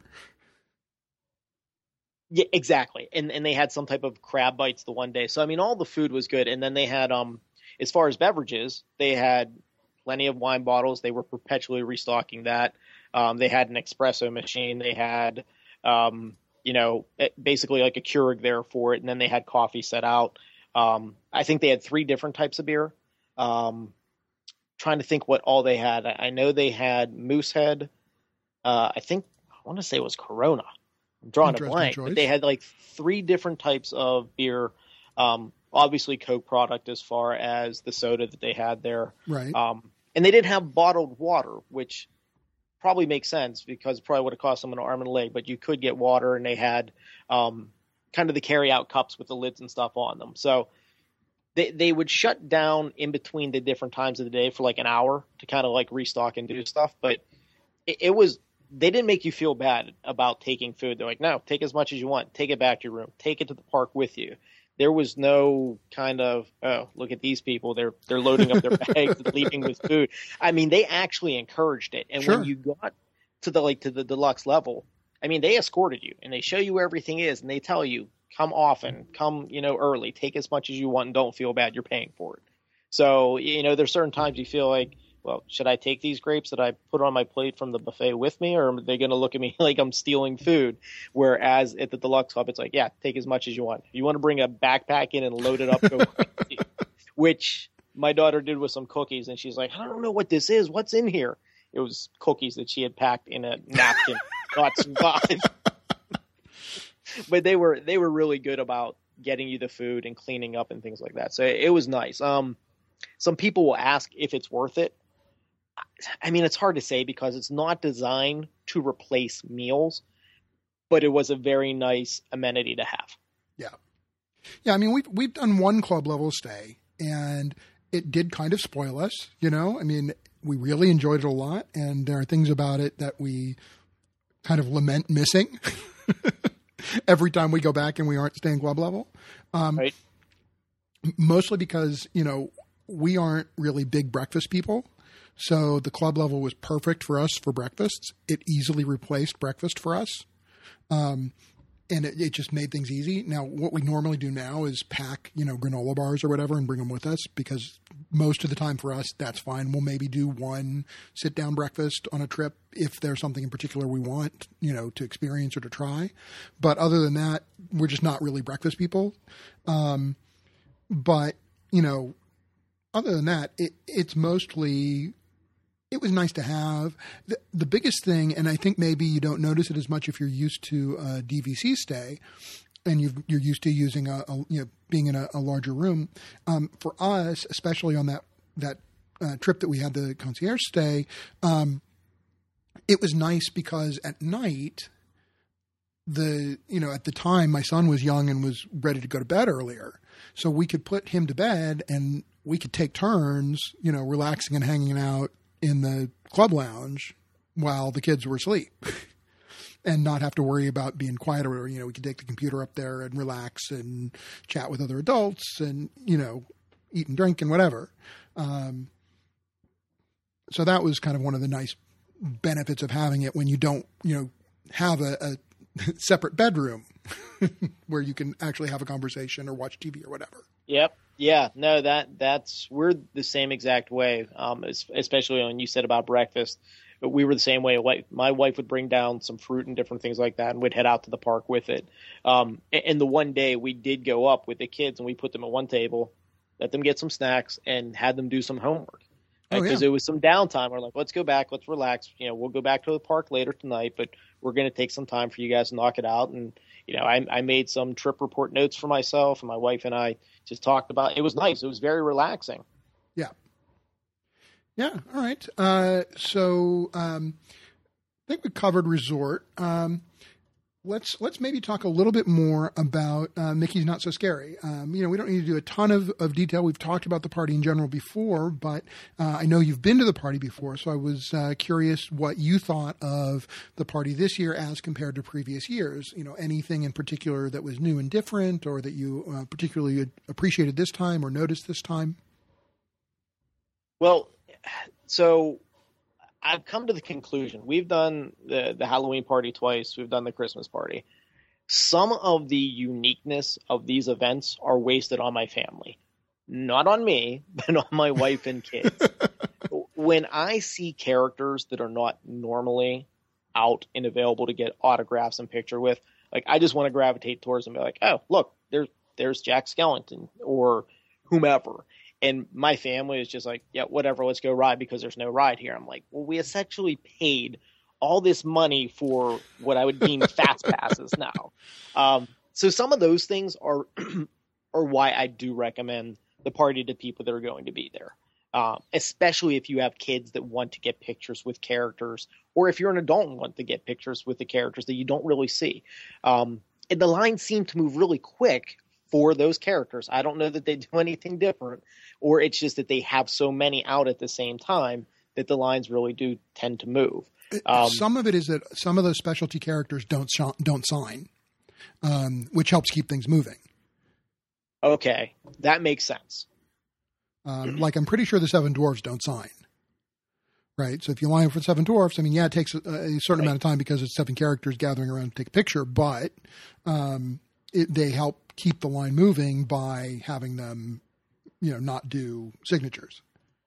Yeah, exactly. And they had some type of crab bites the one day. So, I mean, all the food was good. And then they had, as far as beverages, they had plenty of wine bottles. They were perpetually restocking that. They had an espresso machine. They had, basically like a Keurig there for it. And then they had coffee set out. I think they had 3 different types of beer. Trying to think what all they had. I know they had Moosehead. I want to say it was Corona. I'm drawing a blank. But they had like 3 different types of beer. Obviously Coke product as far as the soda that they had there. Right. And they did have bottled water, which probably makes sense because it probably would have cost them an arm and a leg, but you could get water, and they had kind of the carry out cups with the lids and stuff on them. So they would shut down in between the different times of the day for like an hour to kind of like restock and do stuff. But they didn't make you feel bad about taking food. They're like, no, take as much as you want. Take it back to your room. Take it to the park with you. There was no kind of, oh, look at these people. They're loading up their bags and leaving with food. I mean, they actually encouraged it. And Sure. when you got to the deluxe level, I mean, they escorted you and they show you where everything is and they tell you, come often, come, early, take as much as you want and don't feel bad. You're paying for it. So, there's certain times you feel like, well, should I take these grapes that I put on my plate from the buffet with me, or are they going to look at me like I'm stealing food? Whereas at the Deluxe Club, it's like, yeah, take as much as you want. If you want to bring a backpack in and load it up, go crazy. Which my daughter did with some cookies, and she's like, I don't know what this is. What's in here? It was cookies that she had packed in a napkin. Not survive. But they were really good about getting you the food and cleaning up and things like that. So it was nice. Some people will ask if it's worth it. I mean, it's hard to say because it's not designed to replace meals, but it was a very nice amenity to have. Yeah. Yeah. I mean, we've done one club level stay and it did kind of spoil us, I mean, we really enjoyed it a lot. And there are things about it that we kind of lament missing every time we go back and we aren't staying club level. Right. Mostly because, we aren't really big breakfast people. So the club level was perfect for us for breakfasts. It easily replaced breakfast for us. And it just made things easy. Now, what we normally do now is pack, granola bars or whatever and bring them with us because most of the time for us, that's fine. We'll maybe do one sit-down breakfast on a trip if there's something in particular we want, to experience or to try. But other than that, we're just not really breakfast people. But, other than that, it's mostly... It was nice to have. The biggest thing, and I think maybe you don't notice it as much if you're used to a DVC stay and you're used to using being in a larger room. For us, especially on that trip that we had, the concierge stay, it was nice because at night, at the time my son was young and was ready to go to bed earlier. So we could put him to bed and we could take turns, relaxing and hanging out in the club lounge while the kids were asleep and not have to worry about being quiet or whatever. We could take the computer up there and relax and chat with other adults and, eat and drink and whatever. So that was kind of one of the nice benefits of having it when you don't, have a separate bedroom where you can actually have a conversation or watch TV or whatever. Yep. Yeah, no, we're the same exact way, especially when you said about breakfast. We were the same way. My wife would bring down some fruit and different things like that and we'd head out to the park with it. And the one day we did go up with the kids and we put them at one table, let them get some snacks and had them do some homework. Because it was some downtime. We're like, let's go back, let's relax. We'll go back to the park later tonight, but we're going to take some time for you guys to knock it out. And, I made some trip report notes for myself and my wife and I just talked about, it was nice. It was very relaxing. Yeah. Yeah. All right. So I think we covered resort. Let's maybe talk a little bit more about Mickey's Not So Scary. We don't need to do a ton of detail. We've talked about the party in general before, but I know you've been to the party before, so I was curious what you thought of the party this year as compared to previous years. Anything in particular that was new and different or that you particularly appreciated this time or noticed this time? Well, so I've come to the conclusion. We've done the Halloween party twice. We've done the Christmas party. Some of the uniqueness of these events are wasted on my family. Not on me, but on my wife and kids. When I see characters that are not normally out and available to get autographs and picture with, like I just want to gravitate towards them and be like, oh, look, there's Jack Skellington or whomever. And my family is just like, yeah, whatever, let's go ride because there's no ride here. I'm like, well, we essentially paid all this money for what I would deem fast passes now. So some of those things are why I do recommend the party to people that are going to be there, especially if you have kids that want to get pictures with characters, or if you're an adult and want to get pictures with the characters that you don't really see. And the lines seem to move really quick for those characters. I don't know that they do anything different, or it's just that they have so many out at the same time that the lines really do tend to move. Some of it is that some of those specialty characters don't sign, which helps keep things moving. Okay, that makes sense. Like I'm pretty sure the Seven Dwarfs don't sign. Right. So if you line up for the Seven Dwarfs, I mean, yeah, it takes a certain amount of time because it's 7 characters gathering around to take a picture, but they help keep the line moving by having them, not do signatures.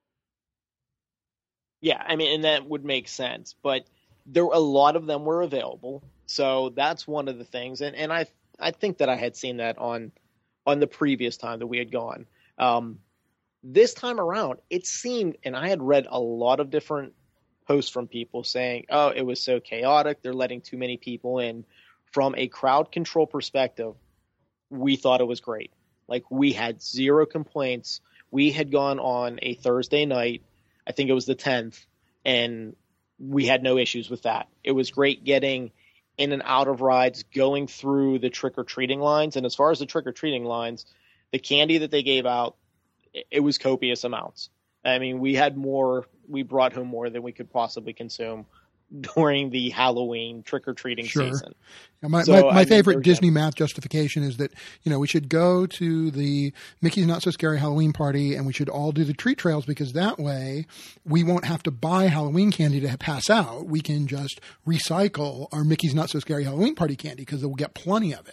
Yeah, I mean, and that would make sense, but a lot of them were available, so that's one of the things, and I think that I had seen that on the previous time that we had gone. This time around, it seemed, and I had read a lot of different posts from people saying, oh, it was so chaotic, they're letting too many people in. From a crowd control perspective, we thought it was great. Like, we had 0 complaints. We had gone on a Thursday night, I think it was the 10th, and we had no issues with that. It was great getting in and out of rides, going through the trick-or-treating lines. And as far as the trick-or-treating lines, the candy that they gave out, it was copious amounts. I mean, we brought home more than we could possibly consume during the Halloween trick-or-treating season. Yeah, my favorite Disney math justification is that, we should go to the Mickey's Not So Scary Halloween party and we should all do the treat trails, because that way we won't have to buy Halloween candy to pass out. We can just recycle our Mickey's Not So Scary Halloween party candy because we'll get plenty of it.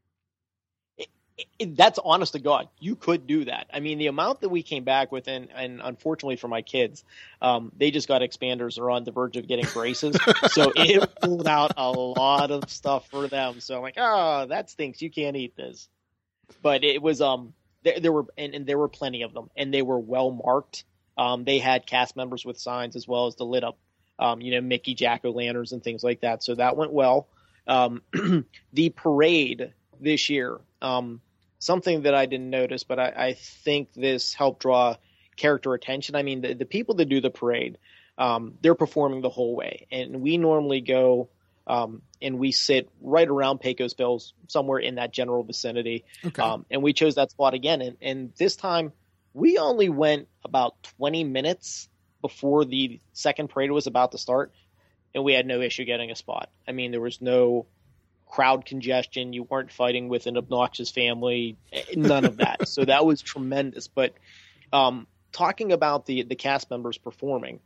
That's honest to God. You could do that. I mean, the amount that we came back with, and unfortunately for my kids, they just got expanders or on the verge of getting braces. So it pulled out a lot of stuff for them. So I'm like, oh, that stinks. You can't eat this. But it was, there were plenty of them, and they were well marked. They had cast members with signs as well as the lit up, Mickey jack-o'-lanterns and things like that. So that went well. The parade this year, something that I didn't notice, but I think this helped draw character attention. I mean, the people that do the parade, they're performing the whole way. And we normally go and we sit right around Pecos Bills, somewhere in that general vicinity. Okay. And we chose that spot again. And this time, we only went about 20 minutes before the second parade was about to start, and we had no issue getting a spot. I mean, there was no crowd congestion. You weren't fighting with an obnoxious family, none of that. So that was tremendous. But talking about the cast members performing,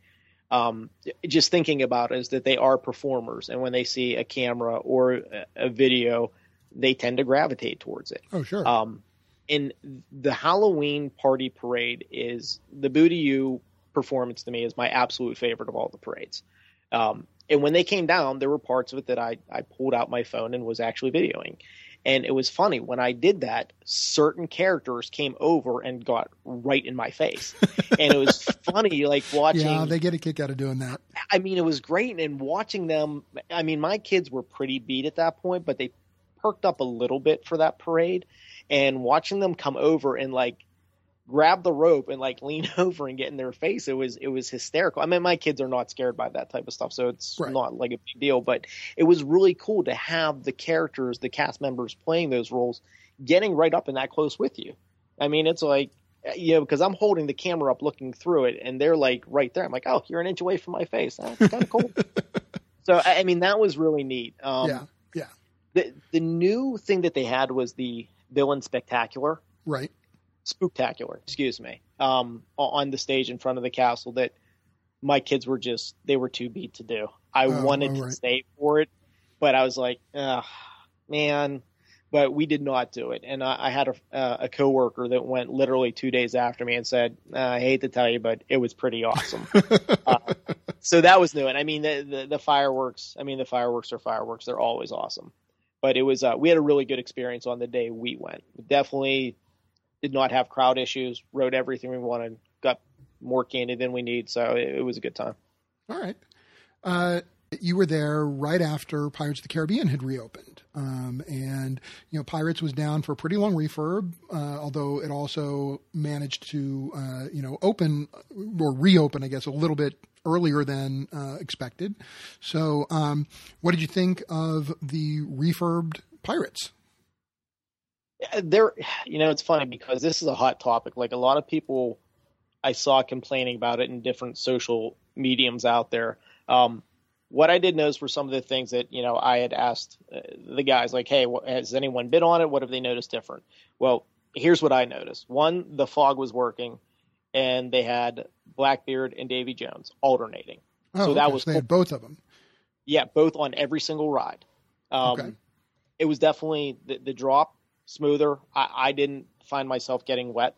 just thinking about it is that they are performers. And when they see a camera or a video, they tend to gravitate towards it. Oh, sure. And the Halloween party parade is the Boo to You performance to me is my absolute favorite of all the parades. And when they came down, there were parts of it that I pulled out my phone and was actually videoing. And it was funny. When I did that, certain characters came over and got right in my face. And it was funny, like watching. Yeah, they get a kick out of doing that. I mean, it was great. And watching them, I mean, my kids were pretty beat at that point, but they perked up a little bit for that parade. And watching them come over and grab the rope and lean over and get in their face, it was hysterical. I mean, my kids are not scared by that type of stuff, so it's not a big deal, but it was really cool to have the characters, the cast members playing those roles, getting right up and that close with you. I mean, it's because I'm holding the camera up looking through it and they're right there. I'm like, oh, you're an inch away from my face. That's kind of cool. So, I mean, that was really neat. Yeah. The new thing that they had was the Villain Spectacular. Right. Spooktacular, excuse me, on the stage in front of the castle that my kids were they were too beat to do. I wanted to stay for it, but I was like, man, but we did not do it. And I had a coworker that went literally 2 days after me and said, I hate to tell you, but it was pretty awesome. So that was new. And I mean, the fireworks, the fireworks are fireworks. They're always awesome. But it was, we had a really good experience on the day we went. We definitely did not have crowd issues, rode everything we wanted, got more candy than we need. So it was a good time. All right. You were there right after Pirates of the Caribbean had reopened. And, Pirates was down for a pretty long refurb, although it also managed to, open or reopen, I guess, a little bit earlier than expected. So what did you think of the refurbed Pirates? It's funny because this is a hot topic. A lot of people I saw complaining about it in different social mediums out there. What I did notice were some of the things that, I had asked the guys, hey, has anyone been on it? What have they noticed different? Well, here's what I noticed. One, the fog was working, and they had Blackbeard and Davy Jones alternating. Oh, so that okay. was So they had both of them. Yeah, both on every single ride. Okay. It was definitely the drop smoother. I didn't find myself getting wet.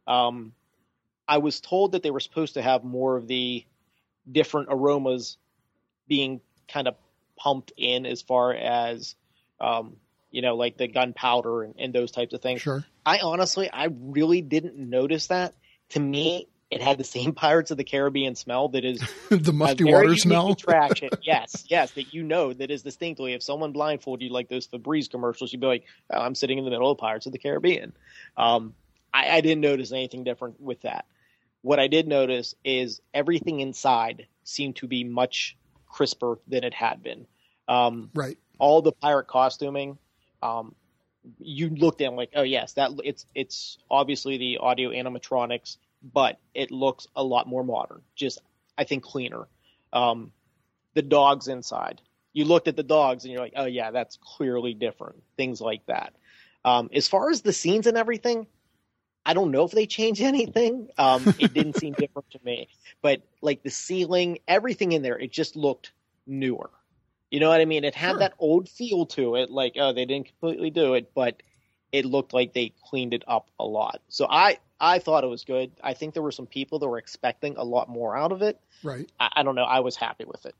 I was told that they were supposed to have more of the different aromas being kind of pumped in as far as, like the gunpowder and those types of things. Sure. I really didn't notice that. To me, it had the same Pirates of the Caribbean smell that is the musty water smell. Attraction. Yes, that is distinctly. If someone blindfolded you like those Febreze commercials, you'd be like, oh, I'm sitting in the middle of Pirates of the Caribbean. I didn't notice anything different with that. What I did notice is everything inside seemed to be much crisper than it had been. Right. All the pirate costuming, you looked at it like, oh yes, it's obviously the audio animatronics, but it looks a lot more modern. Just, I think, cleaner. The dogs inside, you looked at the dogs and you're like, oh yeah, that's clearly different. Things like that. As far as the scenes and everything, I don't know if they changed anything. It didn't seem different to me, but like the ceiling, everything in there, it just looked newer. You know what I mean? It had that old feel to it, like, oh, they didn't completely do it, but it looked like they cleaned it up a lot. So I thought it was good. I think there were some people that were expecting a lot more out of it. Right. I don't know. I was happy with it.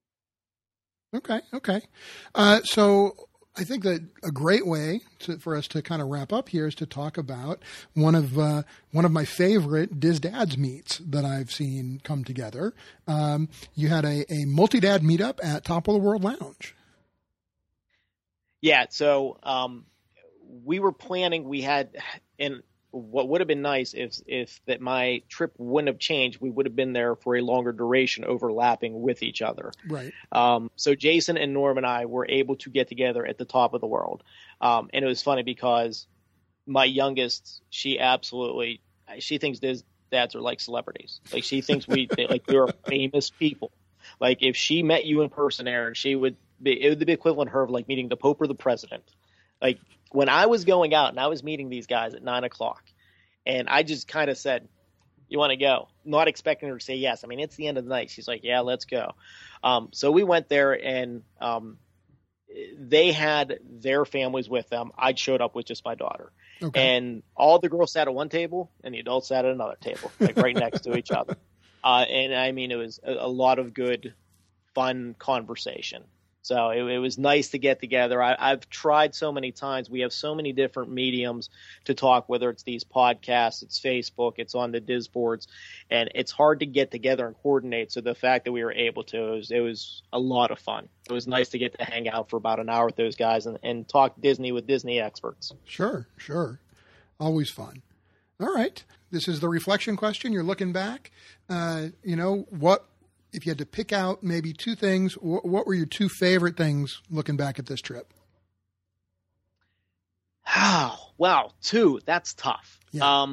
Okay. So I think that a great way for us to kind of wrap up here is to talk about one of my favorite DIS-Dads meets that I've seen come together. You had a multi-dad meetup at Top of the World Lounge. Yeah. So we were planning. We had, and what would have been nice if that my trip wouldn't have changed, we would have been there for a longer duration, overlapping with each other. Right. So Jason and Norm and I were able to get together at the Top of the World. And it was funny because my youngest, she thinks dads are like celebrities. Like she thinks we're famous people. Like if she met you in person, Aaron, it would be the equivalent of her of like meeting the Pope or the President. Like when I was going out and I was meeting these guys at 9:00, and I just kind of said, you want to go? Not expecting her to say yes. I mean, it's the end of the night. She's like, yeah, let's go. So we went there, and they had their families with them. I showed up with just my daughter. Okay. And all the girls sat at one table, and the adults sat at another table, like right next to each other. And I mean, it was a lot of good, fun conversation. So it was nice to get together. I've tried so many times. We have so many different mediums to talk, whether it's these podcasts, it's Facebook, it's on the Diz boards, and it's hard to get together and coordinate. So the fact that we were able to, it was a lot of fun. It was nice to get to hang out for about an hour with those guys and talk Disney with Disney experts. Sure. Always fun. All right. This is the reflection question. You're looking back. What, if you had to pick out maybe two things, what were your two favorite things looking back at this trip? Oh, wow. Two. That's tough. Yeah.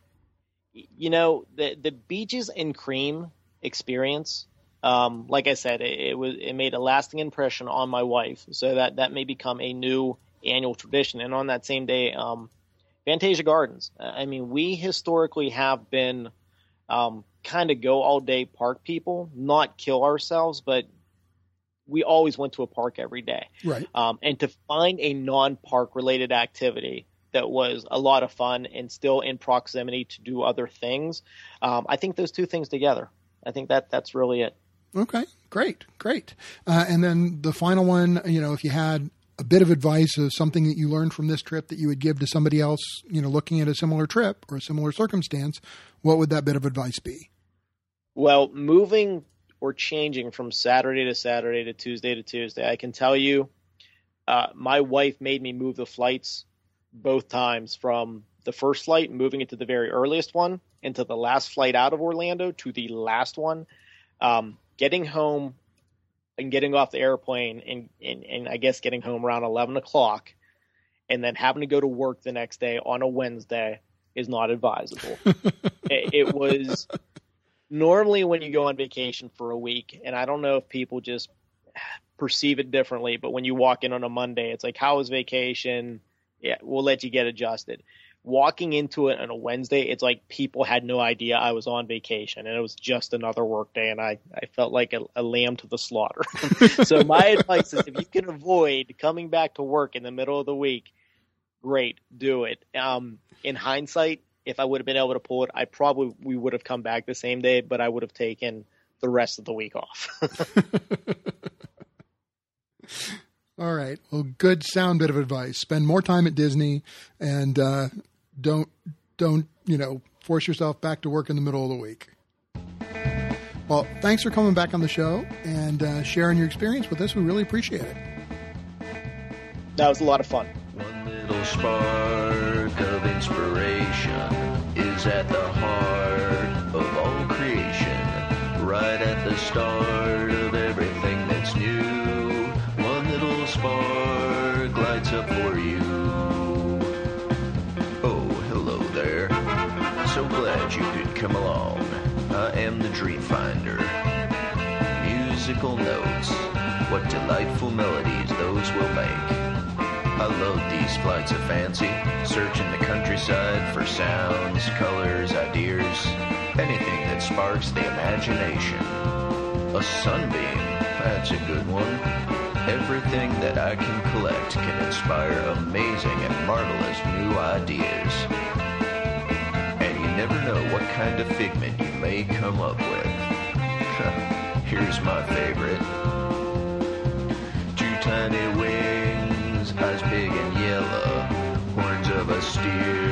The Beaches and Cream experience, like I said, it made a lasting impression on my wife. So that may become a new annual tradition. And on that same day, Fantasia Gardens. I mean, we historically have been kind of go all day park people, not kill ourselves, but we always went to a park every day. Right. And to find a non-park related activity that was a lot of fun and still in proximity to do other things, I think those two things together, I think that's really it. Okay, great. And then the final one, if you had a bit of advice of something that you learned from this trip that you would give to somebody else, looking at a similar trip or a similar circumstance, what would that bit of advice be? Well, moving or changing from Saturday to Saturday to Tuesday, I can tell you, my wife made me move the flights both times, from the first flight, moving it to the very earliest one, and to the last flight out of Orlando to the last one. Getting home and getting off the airplane and I guess getting home around 11:00 and then having to go to work the next day on a Wednesday is not advisable. It was normally when you go on vacation for a week, and I don't know if people just perceive it differently, but when you walk in on a Monday, it's like, how was vacation? Yeah, we'll let you get adjusted. walking into it on a Wednesday, it's like people had no idea I was on vacation, and it was just another work day, and I felt like a lamb to the slaughter. So my advice is, if you can avoid coming back to work in the middle of the week, great, do it. In hindsight, if I would have been able to pull it, we would have come back the same day, but I would have taken the rest of the week off. All right. Well, good sound bit of advice. Spend more time at Disney, and don't force yourself back to work in the middle of the week. Well, thanks for coming back on the show and sharing your experience with us. We really appreciate it. That was a lot of fun. One little spark of inspiration is at the heart of all creation, right at the start of everything that's new. One little spark lights up for you. Oh, hello there. So glad you could come along. I am the Dream Finder. Musical notes, what delightful melodies those will make. I love these flights of fancy, searching the countryside for sounds, colors, ideas, anything that sparks the imagination. A sunbeam, that's a good one. Everything that I can collect can inspire amazing and marvelous new ideas. And you never know what kind of figment you may come up with. Here's my favorite. Two tiny wings, eyes big and yellow, horns of a steer,